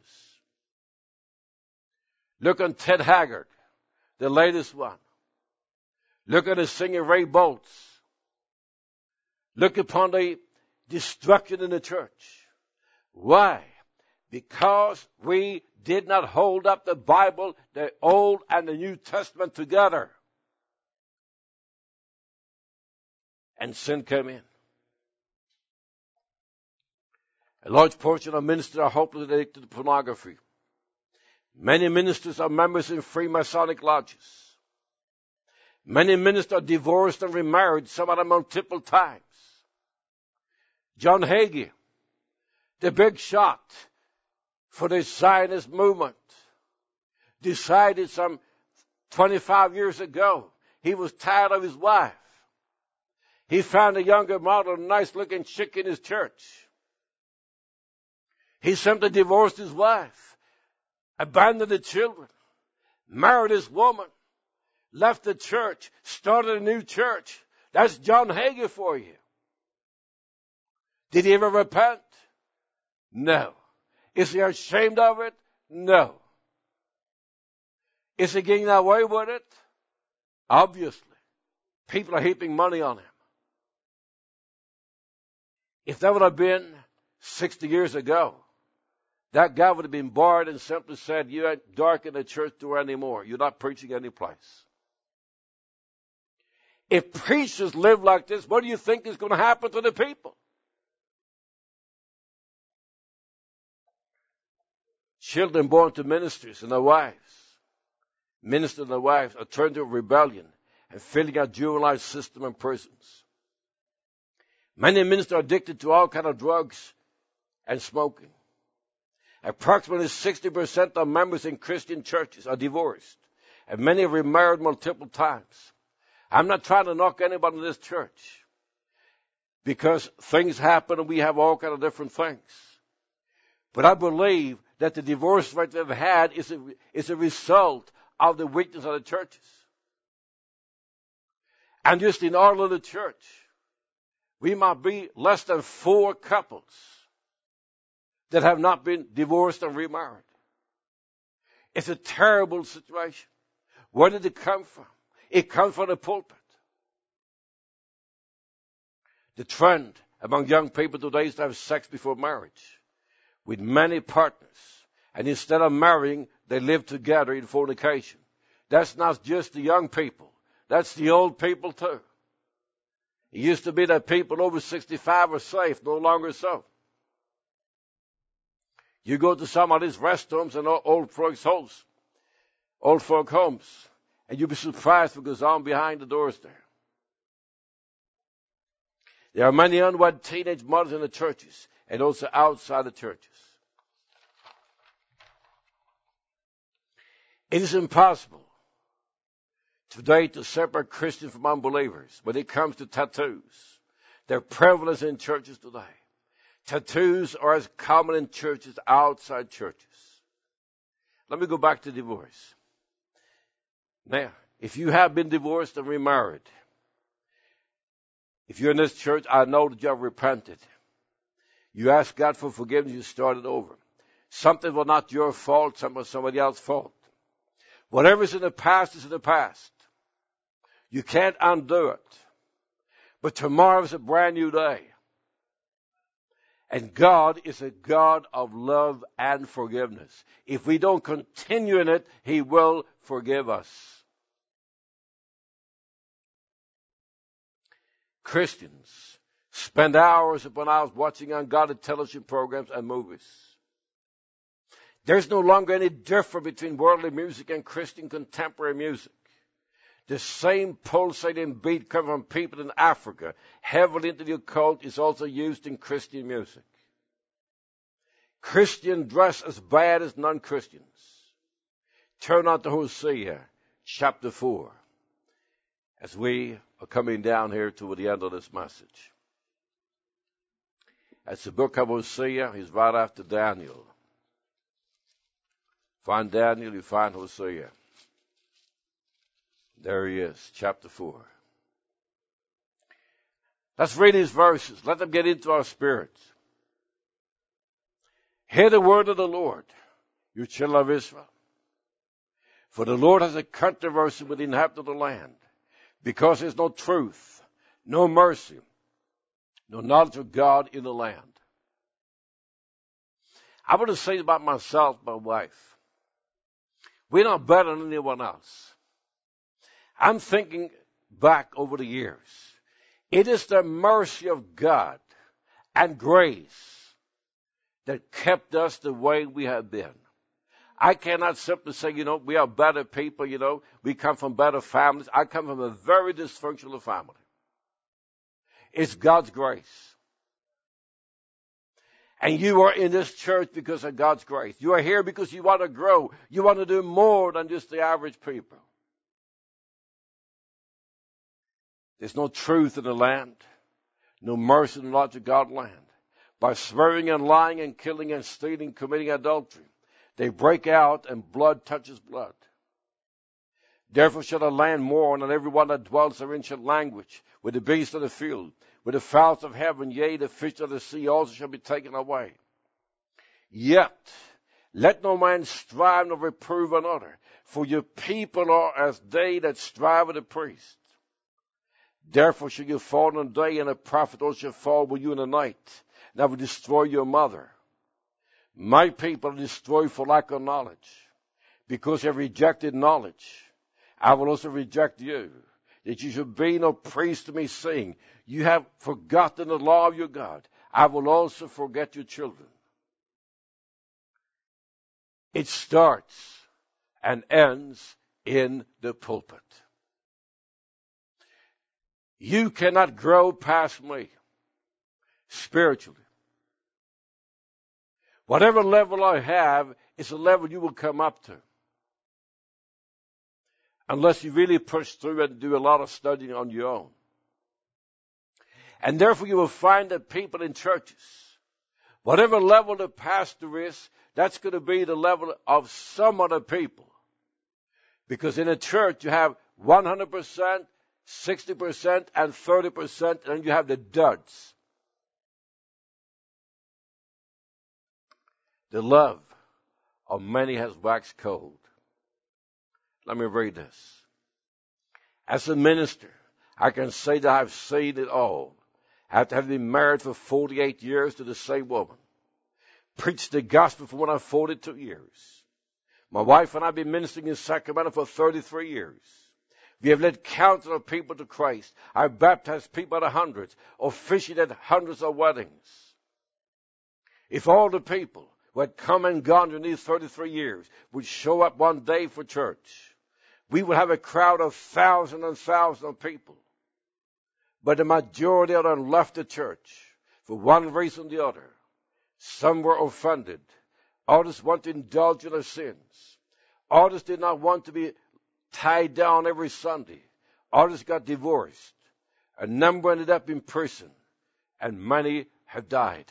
Look on Ted Haggard, the latest one. Look at the singer Ray Boltz. Look upon the, destruction in the church. Why? Because we did not hold up the Bible, the Old and the New Testament together. And sin came in. A large portion of ministers are hopelessly addicted to pornography. Many ministers are members in Freemasonic lodges. Many ministers are divorced and remarried, some of them multiple times. John Hagee, the big shot for the Zionist movement, decided some twenty-five years ago he was tired of his wife. He found a younger model, a nice-looking chick in his church. He simply divorced his wife, abandoned the children, married his woman, left the church, started a new church. That's John Hagee for you. Did he ever repent? No. Is he ashamed of it? No. Is he getting away with it? Obviously. People are heaping money on him. If that would have been sixty years ago, that guy would have been barred and simply said, you ain't darken the church door anymore. You're not preaching any place. If preachers live like this, what do you think is going to happen to the people? Children born to ministers and their wives, ministers and their wives are turned to rebellion and filling out juvenile system and prisons. Many ministers are addicted to all kinds of drugs and smoking. Approximately sixty percent of members in Christian churches are divorced, and many are remarried multiple times. I'm not trying to knock anybody in this church, because things happen and we have all kinds of different things. But I believe that the divorce rate we've had is a, is a result of the weakness of the churches. And just in our little church, we might be less than four couples that have not been divorced and remarried. It's a terrible situation. Where did it come from? It comes from the pulpit. The trend among young people today is to have sex before marriage with many partners. And instead of marrying, they live together in fornication. That's not just the young people. That's the old people too. It used to be that people over sixty-five were safe, no longer so. You go to some of these rest homes and old folks' homes, old folk homes, and you'll be surprised what goes on behind the doors there. There are many unwed teenage mothers in the churches and also outside the churches. It is impossible today to separate Christians from unbelievers when it comes to tattoos. They're prevalent in churches today. Tattoos are as common in churches as outside churches. Let me go back to divorce. Now, if you have been divorced and remarried, if you're in this church, I know that you have repented. You asked God for forgiveness, you started over. Something was not your fault, something was somebody else's fault. Whatever's in the past is in the past. You can't undo it. But tomorrow is a brand new day. And God is a God of love and forgiveness. If we don't continue in it, He will forgive us. Christians spend hours upon hours watching ungodly television programs and movies. There's no longer any difference between worldly music and Christian contemporary music. The same pulsating beat comes from people in Africa, heavily into the occult, is also used in Christian music. Christian dress as bad as non-Christians. Turn on to Hosea chapter four as we are coming down here to the end of this message. As the book of Hosea is right after Daniel. Find Daniel, you find Hosea. There he is, chapter four. Let's read these verses. Let them get into our spirits. Hear the word of the Lord, you children of Israel. For the Lord has a controversy with the inhabitants of the land, because there's no truth, no mercy, no knowledge of God in the land. I want to say about myself, my wife, we're not better than anyone else. I'm thinking back over the years. It is the mercy of God and grace that kept us the way we have been. I cannot simply say, you know, we are better people, you know, we come from better families. I come from a very dysfunctional family. It's God's grace. And you are in this church because of God's grace. You are here because you want to grow. You want to do more than just the average people. There's no truth in the land, no mercy in the knowledge of God's land. By swearing and lying and killing and stealing, committing adultery, they break out and blood touches blood. Therefore shall the land mourn, and every one that dwells therein shall languish, with the beasts of the field, with the fowls of heaven, yea, the fish of the sea also shall be taken away. Yet let no man strive nor reprove another, for your people are as they that strive with the priest. Therefore shall you fall in the day, and a prophet also shall fall with you in the night, and I will destroy your mother. My people are destroyed for lack of knowledge. Because you have rejected knowledge, I will also reject you, that you should be no priest to me, saying, you have forgotten the law of your God. I will also forget your children. It starts and ends in the pulpit. You cannot grow past me spiritually. Whatever level I have is a level you will come up to. Unless you really push through and do a lot of studying on your own. And therefore you will find that people in churches, whatever level the pastor is, that's going to be the level of some other people. Because in a church you have one hundred percent, sixty percent, and thirty percent, and you have the duds. The love of many has waxed cold. Let me read this. As a minister, I can say that I've seen it all. After having been married for forty-eight years to the same woman. Preached the gospel for one hundred forty-two years. My wife and I have been ministering in Sacramento for thirty-three years. We have led countless of people to Christ. I've baptized people at hundreds, officiated hundreds of weddings. If all the people who had come and gone in these thirty-three years would show up one day for church, we would have a crowd of thousands and thousands of people. But the majority of them left the church for one reason or the other. Some were offended. Others wanted to indulge in their sins. Others did not want to be tied down every Sunday. Others got divorced. A number ended up in prison. And many have died.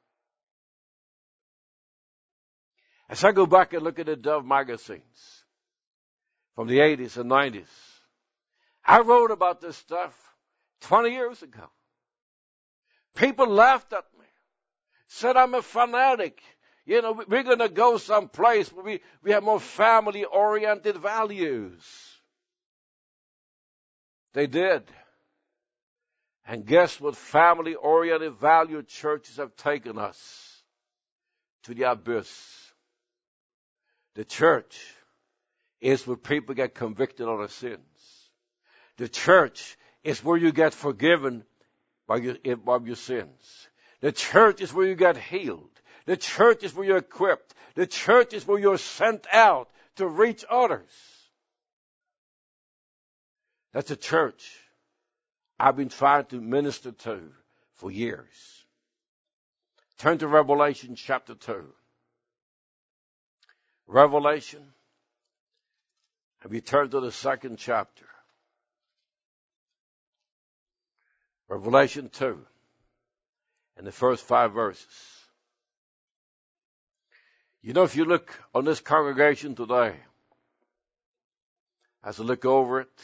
As I go back and look at the Dove magazines from the eighties and nineties, I wrote about this stuff twenty years ago. People laughed at me, said I'm a fanatic. You know, we're going to go someplace where we, we have more family-oriented values. They did. And guess what? Family-oriented value churches have taken us to the abyss. The church is where people get convicted of their sins. The church is where you get forgiven by your, of your sins. The church is where you get healed. The church is where you're equipped. The church is where you're sent out to reach others. That's a church I've been trying to minister to for years. Turn to Revelation chapter two. Revelation. And we turn to the second chapter. Revelation two. And the first five verses. You know, if you look on this congregation today, as I look over it,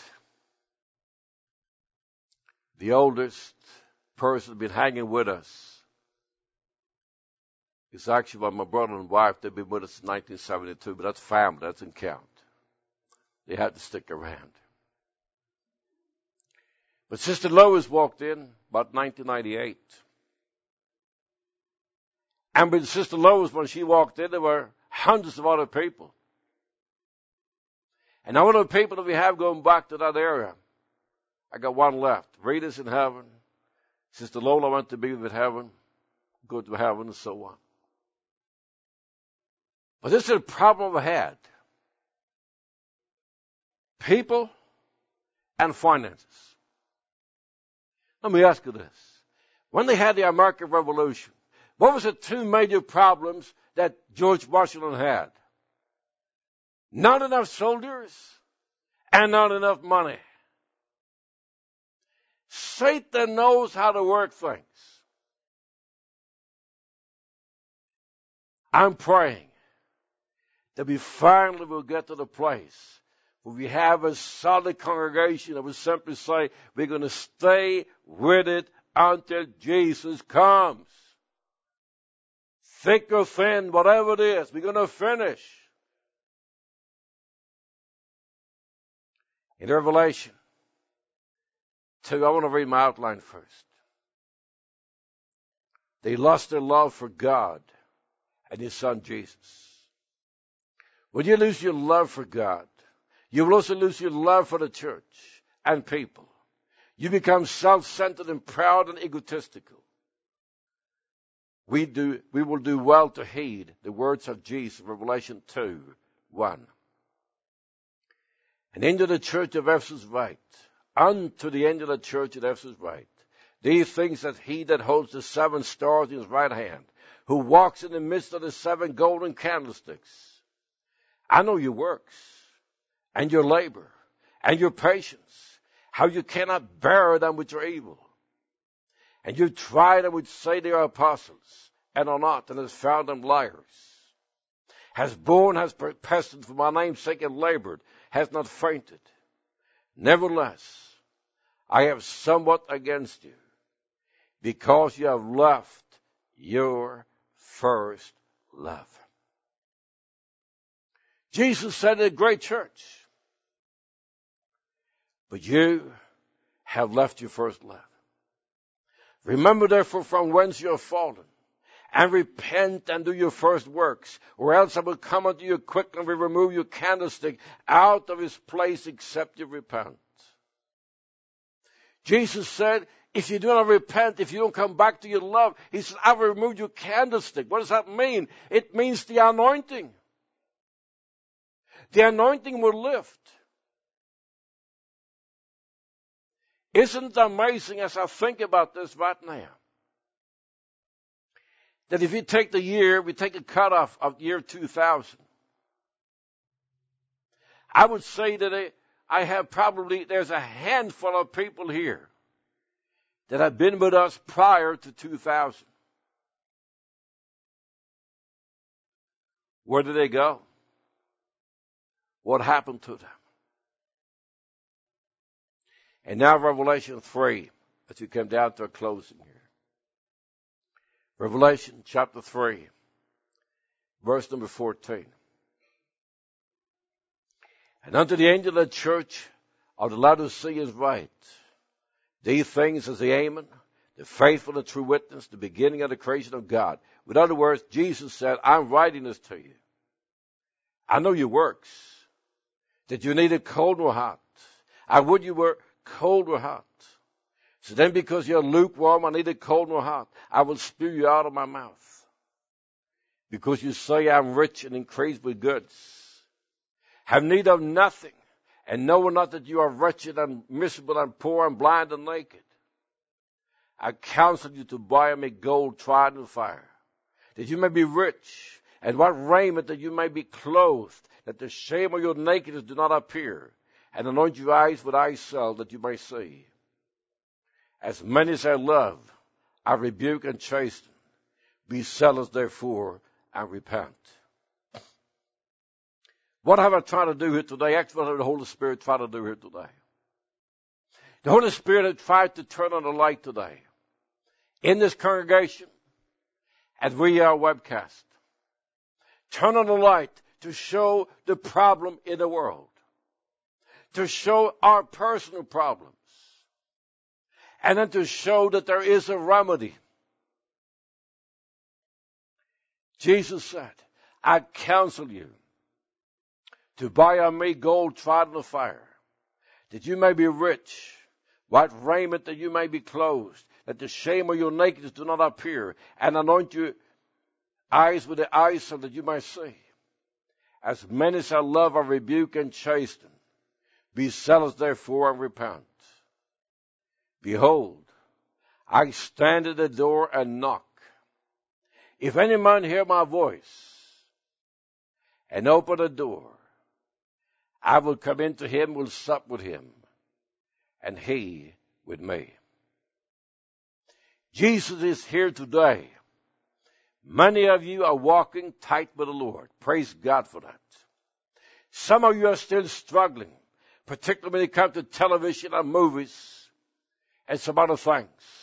the oldest person been hanging with us is actually my brother and wife. They've been with us in nineteen seventy-two, but that's family. That doesn't count. They had to stick around. But Sister Lois walked in about nineteen ninety-eight. And with Sister Lois, when she walked in, there were hundreds of other people. And all of the people that we have going back to that area, I got one left. Rita's in heaven. Sister Lola went to be with heaven, go to heaven, and so on. But this is a problem I had. People and finances. Let me ask you this. When they had the American Revolution, what was the two major problems that George Washington had? Not enough soldiers and not enough money. Satan knows how to work things. I'm praying that we finally will get to the place where we have a solid congregation that will simply say, we're going to stay with it until Jesus comes. Thick or thin, whatever it is, we're going to finish. In Revelation two, I want to read my outline first. They lost their love for God and His Son Jesus. When you lose your love for God, you will also lose your love for the church and people. You become self-centered and proud and egotistical. We do, we will do well to heed the words of Jesus, Revelation two, one. And into the church of Ephesus write, unto the end of the church at Ephesus write, these things that he that holds the seven stars in his right hand, who walks in the midst of the seven golden candlesticks. I know your works, and your labor, and your patience, how you cannot bear them which are evil. And you try them which say they are apostles, and are not, and has found them liars. Has borne, has pested for my name's sake, and labored, has not fainted. Nevertheless, I have somewhat against you, because you have left your first love. Jesus said in a great church, but you have left your first love. Remember therefore from whence you have fallen, and repent and do your first works, or else I will come unto you quickly and will remove your candlestick out of his place except you repent. Jesus said, if you do not repent, if you don't come back to your love, he said, I will remove your candlestick. What does that mean? It means the anointing. The anointing will lift. Isn't it amazing as I think about this right now? That if you take the year, we take a cutoff of year two thousand. I would say that I have probably, there's a handful of people here that have been with us prior to two thousand. Where did they go? What happened to them? And now Revelation three, as we come down to a closing here. Revelation chapter three, verse number fourteen. And unto the angel of the church of the Laodiceans write, these things is the Amen, the faithful and true witness, the beginning of the creation of God. In other words, Jesus said, I'm writing this to you. I know your works, that you neither cold nor hot. I would you were cold or hot. So then because you're lukewarm, I neither cold nor hot, I will spew you out of my mouth. Because you say I'm rich and increased with goods, have need of nothing, and know not that you are wretched and miserable and poor and blind and naked. I counsel you to buy of me gold tried in fire, that you may be rich, and what raiment that you may be clothed, that the shame of your nakedness do not appear, and anoint your eyes with eye salve that you may see. As many as I love, I rebuke and chasten. Be zealous, therefore, and repent. What have I tried to do here today? Actually, what did the Holy Spirit try to do here today? The Holy Spirit had tried to turn on the light today in this congregation as we are webcast. Turn on the light to show the problem in the world, to show our personal problems, and then to show that there is a remedy. Jesus said, I counsel you to buy of me gold tried in the fire, that you may be rich, white raiment that you may be clothed, that the shame of your nakedness do not appear, and anoint your eyes with the eyes so that you may see. As many as I love, I rebuke and chasten. Be zealous therefore and repent. Behold, I stand at the door and knock. If any man hear my voice and open the door, I will come into him, will sup with him, and he with me. Jesus is here today. Many of you are walking tight with the Lord. Praise God for that. Some of you are still struggling, particularly when it comes to television and movies and some other things.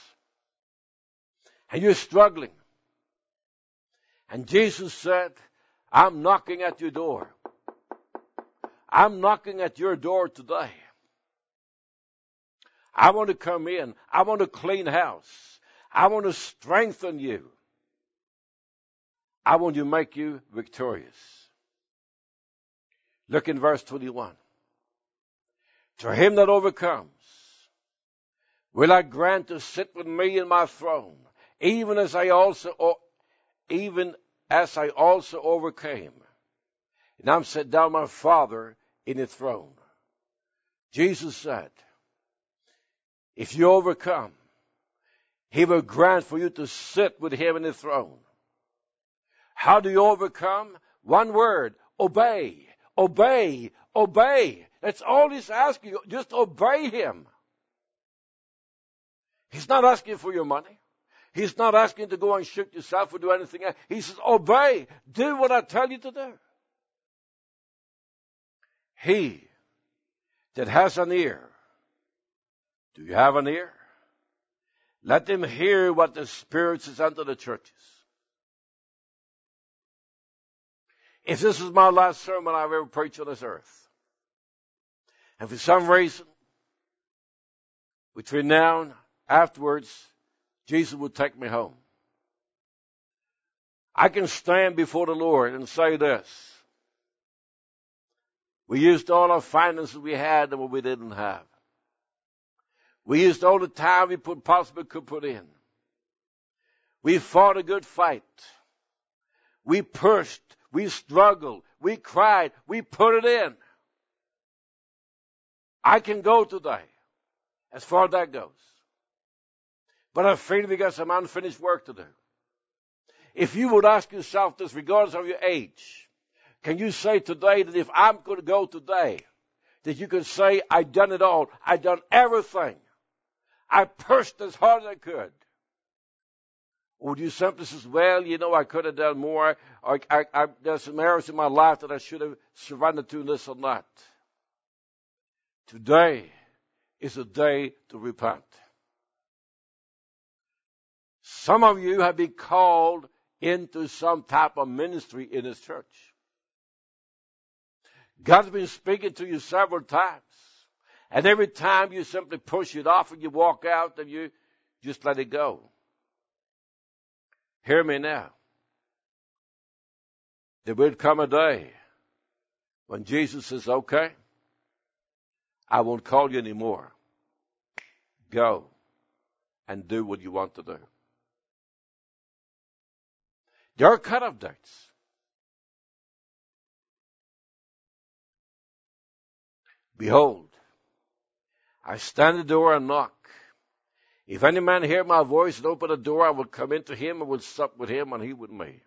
And you're struggling. And Jesus said, I'm knocking at your door. I'm knocking at your door today. I want to come in. I want to clean house. I want to strengthen you. I want to make you victorious. Look in verse twenty-one. To him that overcomes, will I grant to sit with me in my throne, even as I also, even as I also overcame, and I'm set down my Father in his throne. Jesus said, if you overcome, he will grant for you to sit with him in his throne. How do you overcome? One word, obey, obey, obey. That's all he's asking you. Just obey him. He's not asking for your money. He's not asking to go and shoot yourself or do anything else. He says, obey. Do what I tell you to do. He that has an ear. Do you have an ear? Let him hear what the Spirit says unto the churches. If this is my last sermon I've ever preached on this earth, and for some reason, between now and afterwards, Jesus will take me home, I can stand before the Lord and say this. We used all our finances we had and what we didn't have. We used all the time we could possibly could put in. We fought a good fight. We pushed. We struggled. We cried. We put it in. I can go today as far as that goes. But I feel we got some unfinished work to do. If you would ask yourself this, regardless of your age, can you say today that if I'm going to go today, that you can say, I've done it all. I've done everything. I pushed as hard as I could. Or would you simply say, well, you know, I could have done more. Or I, I, there's some areas in my life that I should have surrendered to this or not. Today is a day to repent. Some of you have been called into some type of ministry in this church. God's been speaking to you several times. And every time you simply push it off and you walk out and you just let it go. Hear me now. There will come a day when Jesus says, okay, I won't call you anymore. Go and do what you want to do. There are cut-off dates. Behold, I stand at the door and knock. If any man hear my voice and open the door, I will come into him and will sup with him and he with me.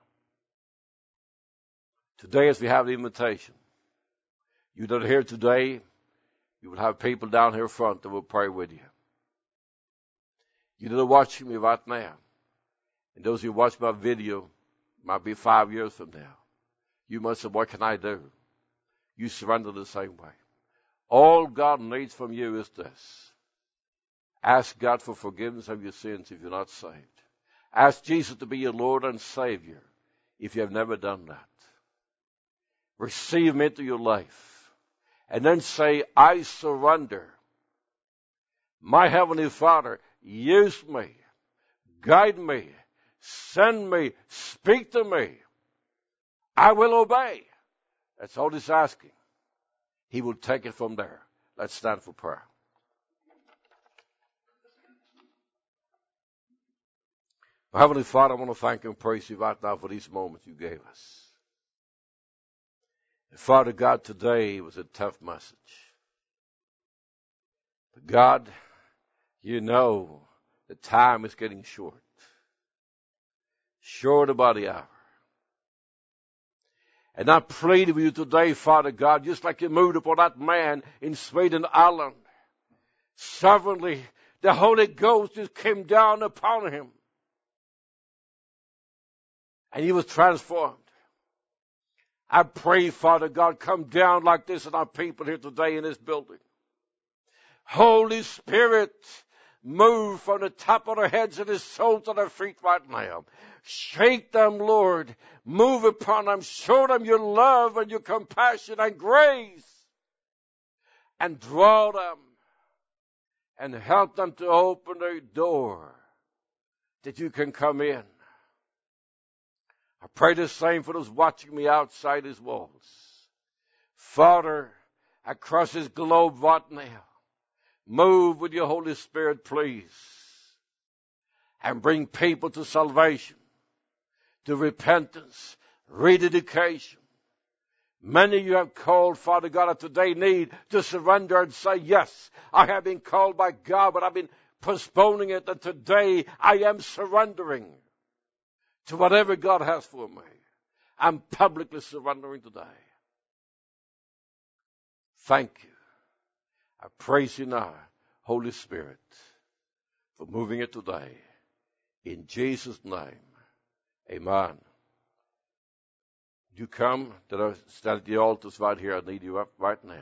Today, as we have the invitation, you that are here today, you will have people down here front that will pray with you. You that are watching me right now, and those who watch my video, might be five years from now, you must say, what can I do? You surrender the same way. All God needs from you is this. Ask God for forgiveness of your sins if you're not saved. Ask Jesus to be your Lord and Savior if you have never done that. Receive Him into your life. And then say, I surrender. My Heavenly Father, use me. Guide me. Send me. Speak to me. I will obey. That's all he's asking. He will take it from there. Let's stand for prayer. Heavenly Father, I want to thank and praise you right now for these moments you gave us. And Father God, today was a tough message. But God, you know the time is getting short. Short about the hour. And I plead with you today, Father God, just like you moved upon that man in Sweden Island. Sovereignly, the Holy Ghost just came down upon him. And he was transformed. I pray, Father God, come down like this on our people here today in this building. Holy Spirit, move from the top of their heads and the soles of their feet right now. Shake them, Lord. Move upon them. Show them your love and your compassion and grace. And draw them. And help them to open their door that you can come in. I pray the same for those watching me outside his walls. Father, across this globe right now, move with your Holy Spirit, please, and bring people to salvation, to repentance, rededication. Many you have called, Father God, that today need to surrender and say, yes, I have been called by God, but I've been postponing it, and today I am surrendering to whatever God has for me. I'm publicly surrendering today. Thank you. I praise you now, Holy Spirit, for moving it today. In Jesus' name, amen. You come that I stand at the altars right here. I need you up right now.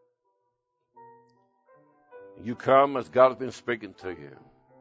You come as God has been speaking to you.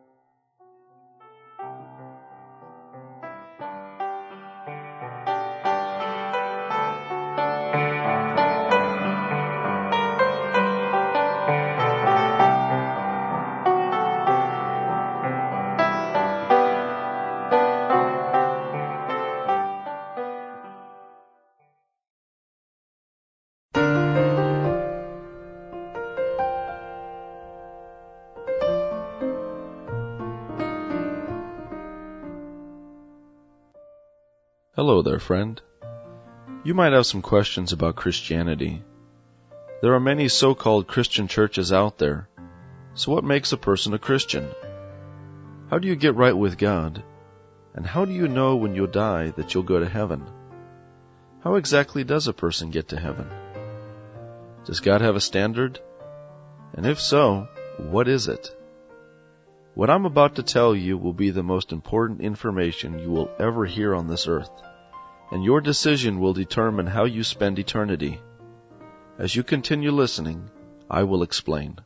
Hello there, friend. You might have some questions about Christianity. There are many so-called Christian churches out there. So what makes a person a Christian? How do you get right with God? And how do you know when you'll die that you'll go to heaven? How exactly does a person get to heaven? Does God have a standard? And if so, what is it? What I'm about to tell you will be the most important information you will ever hear on this earth, and your decision will determine how you spend eternity. As you continue listening, I will explain.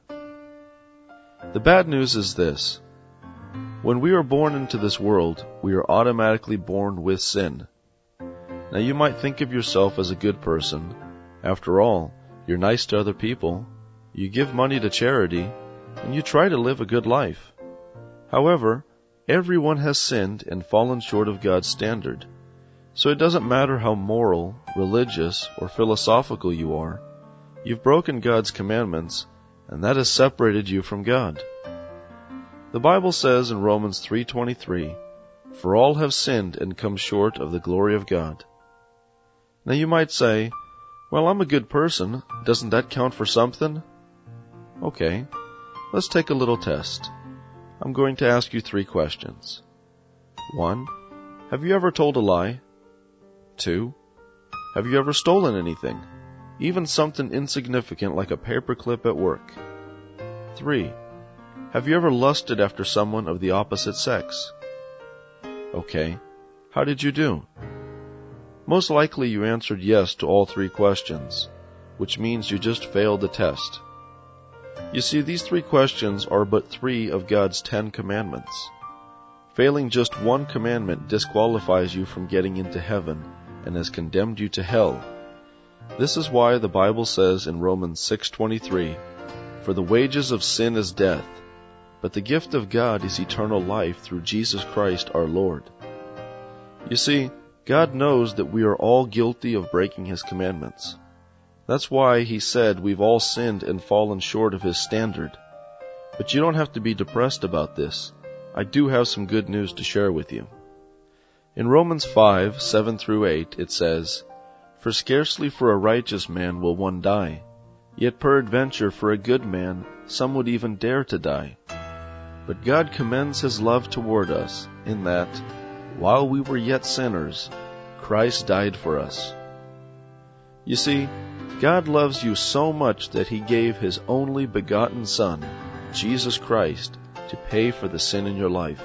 The bad news is this. When we are born into this world, we are automatically born with sin. Now you might think of yourself as a good person. After all, you're nice to other people, you give money to charity, and you try to live a good life. However, everyone has sinned and fallen short of God's standard. So it doesn't matter how moral, religious, or philosophical you are. You've broken God's commandments, and that has separated you from God. The Bible says in Romans three twenty-three, "For all have sinned and come short of the glory of God." Now you might say, well, I'm a good person. Doesn't that count for something? Okay, let's take a little test. I'm going to ask you three questions. One, have you ever told a lie? Two, have you ever stolen anything, even something insignificant like a paperclip at work? Three, have you ever lusted after someone of the opposite sex? Okay, how did you do? Most likely you answered yes to all three questions, which means you just failed the test. You see, these three questions are but three of God's Ten Commandments. Failing just one commandment disqualifies you from getting into heaven and has condemned you to hell. This is why the Bible says in Romans six twenty-three, "For the wages of sin is death, but the gift of God is eternal life through Jesus Christ our Lord." You see, God knows that we are all guilty of breaking His commandments. That's why He said we've all sinned and fallen short of His standard. But you don't have to be depressed about this. I do have some good news to share with you. In Romans five, seven through eight, it says, "For scarcely for a righteous man will one die, yet peradventure for a good man some would even dare to die. But God commends His love toward us, in that, while we were yet sinners, Christ died for us." You see, God loves you so much that He gave His only begotten Son, Jesus Christ, to pay for the sin in your life.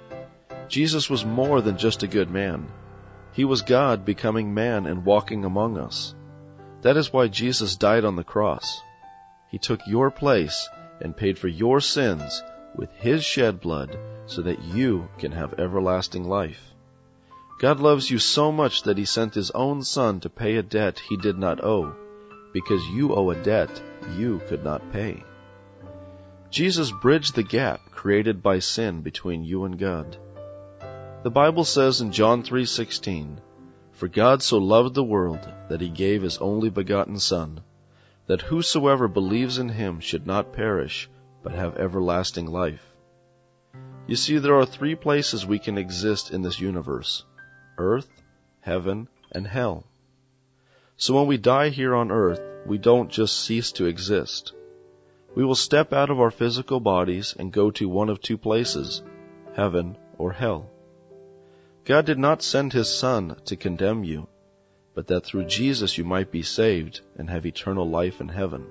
Jesus was more than just a good man. He was God becoming man and walking among us. That is why Jesus died on the cross. He took your place and paid for your sins with His shed blood so that you can have everlasting life. God loves you so much that He sent His own Son to pay a debt He did not owe, because you owe a debt you could not pay. Jesus bridged the gap created by sin between you and God. The Bible says in John three sixteen, "For God so loved the world that He gave His only begotten Son, that whosoever believes in Him should not perish, but have everlasting life." You see, there are three places we can exist in this universe: earth, heaven, and hell. So when we die here on earth, we don't just cease to exist. We will step out of our physical bodies and go to one of two places, heaven or hell. God did not send His Son to condemn you, but that through Jesus you might be saved and have eternal life in heaven.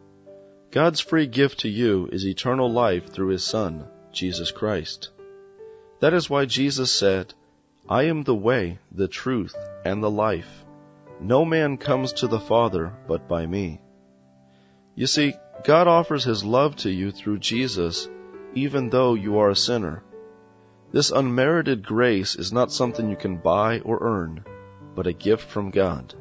God's free gift to you is eternal life through His Son, Jesus Christ. That is why Jesus said, "I am the way, the truth, and the life. No man comes to the Father but by me." You see, God offers His love to you through Jesus, even though you are a sinner. This unmerited grace is not something you can buy or earn, but a gift from God.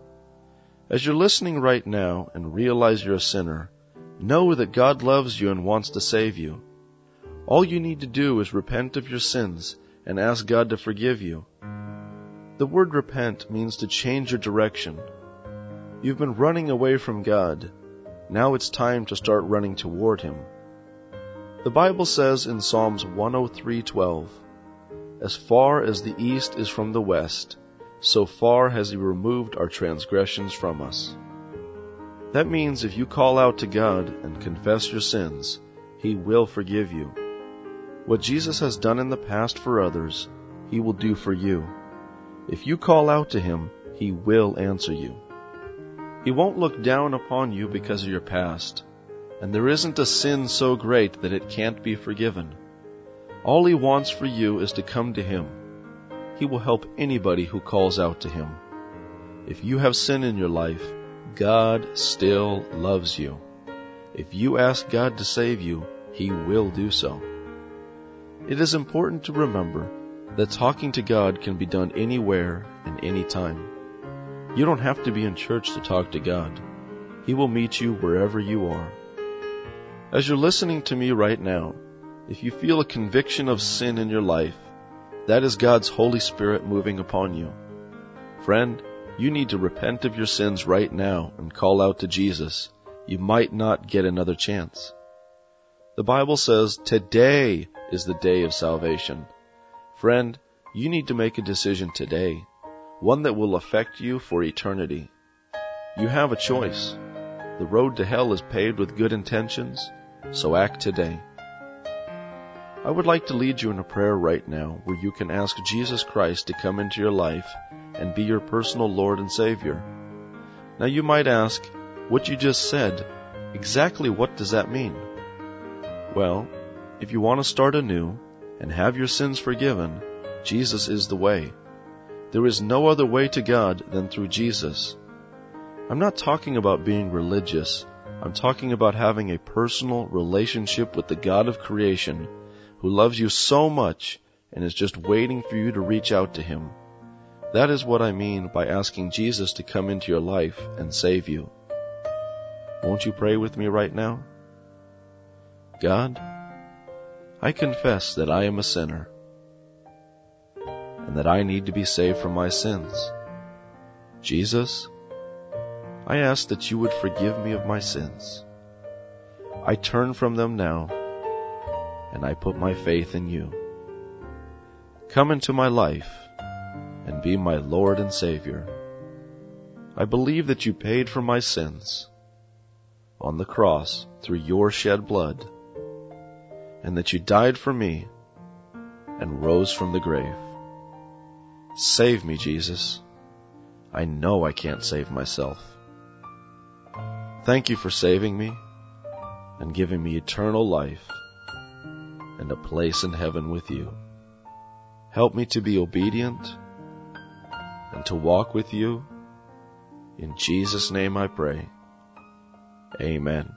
As you're listening right now and realize you're a sinner, know that God loves you and wants to save you. All you need to do is repent of your sins and ask God to forgive you. The word repent means to change your direction. You've been running away from God. Now it's time to start running toward Him. The Bible says in Psalms one oh three twelve, "As far as the east is from the west, so far has He removed our transgressions from us." That means if you call out to God and confess your sins, He will forgive you. What Jesus has done in the past for others, He will do for you. If you call out to Him, He will answer you. He won't look down upon you because of your past, and there isn't a sin so great that it can't be forgiven. All He wants for you is to come to Him. He will help anybody who calls out to Him. If you have sin in your life, God still loves you. If you ask God to save you, He will do so. It is important to remember that talking to God can be done anywhere and anytime. You don't have to be in church to talk to God. He will meet you wherever you are. As you're listening to me right now, if you feel a conviction of sin in your life, that is God's Holy Spirit moving upon you. Friend, you need to repent of your sins right now and call out to Jesus. You might not get another chance. The Bible says today is the day of salvation. Friend, you need to make a decision today, one that will affect you for eternity. You have a choice. The road to hell is paved with good intentions, so act today. I would like to lead you in a prayer right now where you can ask Jesus Christ to come into your life and be your personal Lord and Savior. Now you might ask, what you just said, exactly what does that mean? Well, if you want to start anew and have your sins forgiven, Jesus is the way. There is no other way to God than through Jesus. I'm not talking about being religious. I'm talking about having a personal relationship with the God of creation who loves you so much and is just waiting for you to reach out to Him. That is what I mean by asking Jesus to come into your life and save you. Won't you pray with me right now? God, I confess that I am a sinner, and that I need to be saved from my sins. Jesus, I ask that you would forgive me of my sins. I turn from them now, and I put my faith in you. Come into my life and be my Lord and Savior. I believe that you paid for my sins on the cross through your shed blood, and that you died for me and rose from the grave. Save me, Jesus. I know I can't save myself. Thank you for saving me and giving me eternal life and a place in heaven with you. Help me to be obedient and to walk with you. In Jesus' name I pray. Amen.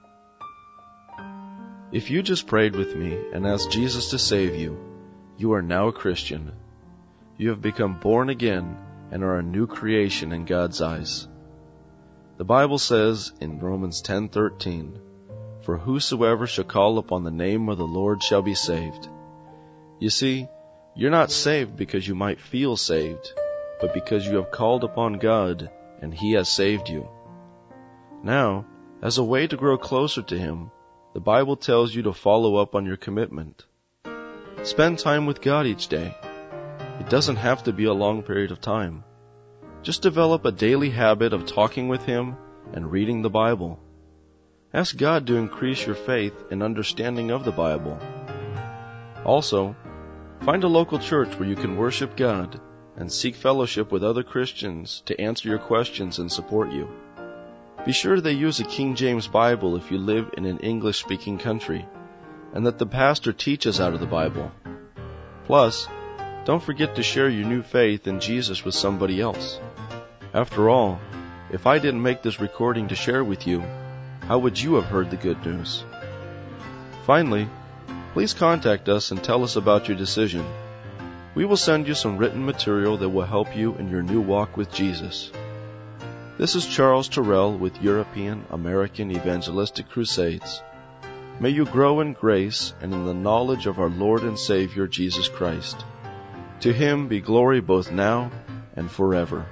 If you just prayed with me and asked Jesus to save you, you are now a Christian. You have become born again and are a new creation in God's eyes. The Bible says in Romans ten thirteen, "For whosoever shall call upon the name of the Lord shall be saved." You see, you're not saved because you might feel saved, but because you have called upon God and He has saved you. Now, as a way to grow closer to Him, the Bible tells you to follow up on your commitment. Spend time with God each day. It doesn't have to be a long period of time. Just develop a daily habit of talking with Him and reading the Bible. Ask God to increase your faith and understanding of the Bible. Also, find a local church where you can worship God and seek fellowship with other Christians to answer your questions and support you. Be sure they use a King James Bible if you live in an English-speaking country, and that the pastor teaches out of the Bible. Plus, don't forget to share your new faith in Jesus with somebody else. After all, if I didn't make this recording to share with you, how would you have heard the good news? Finally, please contact us and tell us about your decision. We will send you some written material that will help you in your new walk with Jesus. This is Charles Terrell with European American Evangelistic Crusades. May you grow in grace and in the knowledge of our Lord and Savior Jesus Christ. To Him be glory both now and forever.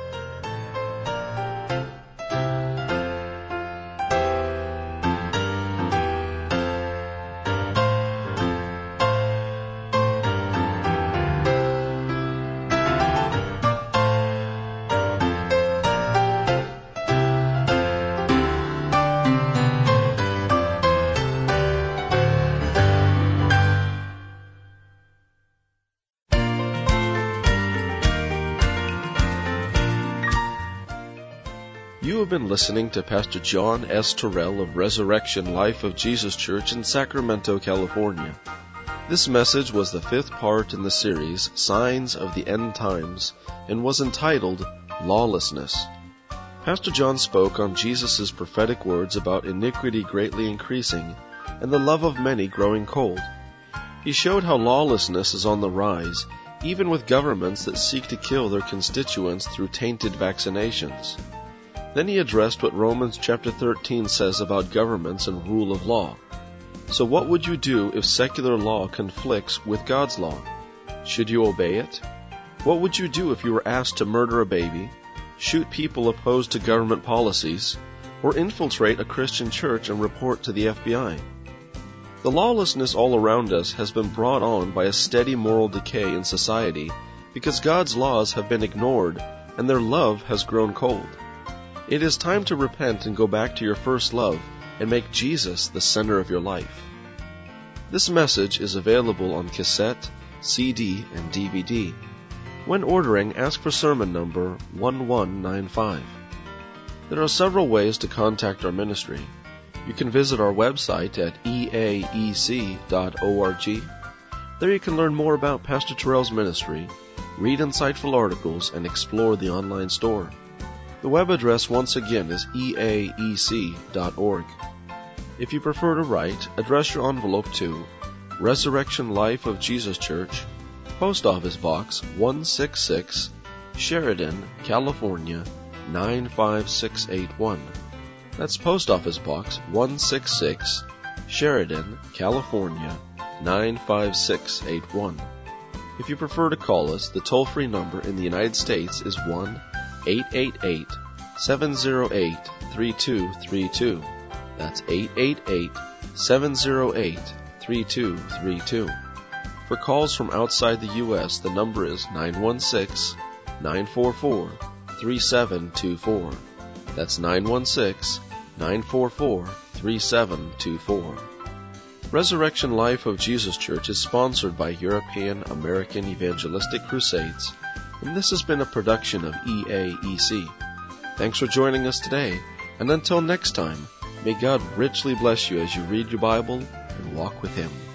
You have been listening to Pastor John S. Terrell of Resurrection Life of Jesus Church in Sacramento, California. This message was the fifth part in the series, Signs of the End Times, and was entitled Lawlessness. Pastor John spoke on Jesus' prophetic words about iniquity greatly increasing and the love of many growing cold. He showed how lawlessness is on the rise, even with governments that seek to kill their constituents through tainted vaccinations. Then he addressed what Romans chapter thirteen says about governments and rule of law. So what would you do if secular law conflicts with God's law? Should you obey it? What would you do if you were asked to murder a baby, shoot people opposed to government policies, or infiltrate a Christian church and report to the F B I? The lawlessness all around us has been brought on by a steady moral decay in society because God's laws have been ignored and their love has grown cold. It is time to repent and go back to your first love and make Jesus the center of your life. This message is available on cassette, C D, and D V D. When ordering, ask for sermon number one one nine five. There are several ways to contact our ministry. You can visit our website at e a e c dot org. There you can learn more about Pastor Terrell's ministry, read insightful articles, and explore the online store. The web address once again is e a e c dot org. If you prefer to write, address your envelope to Resurrection Life of Jesus Church, Post Office Box one sixty-six, Sheridan, California nine five six eight one. That's Post Office Box one sixty-six, Sheridan, California nine five six eight one. If you prefer to call us, the toll-free number in the United States is one eight eight eight, seven zero eight, three two three two. That's eight eight eight, seven zero eight, three two three two. For calls from outside the U S, the number is nine one six, nine four four, three seven two four. That's nine one six, nine four four, three seven two four. Resurrection Life of Jesus Church is sponsored by European American Evangelistic Crusades, and this has been a production of E A E C. Thanks for joining us today, and until next time, may God richly bless you as you read your Bible and walk with Him.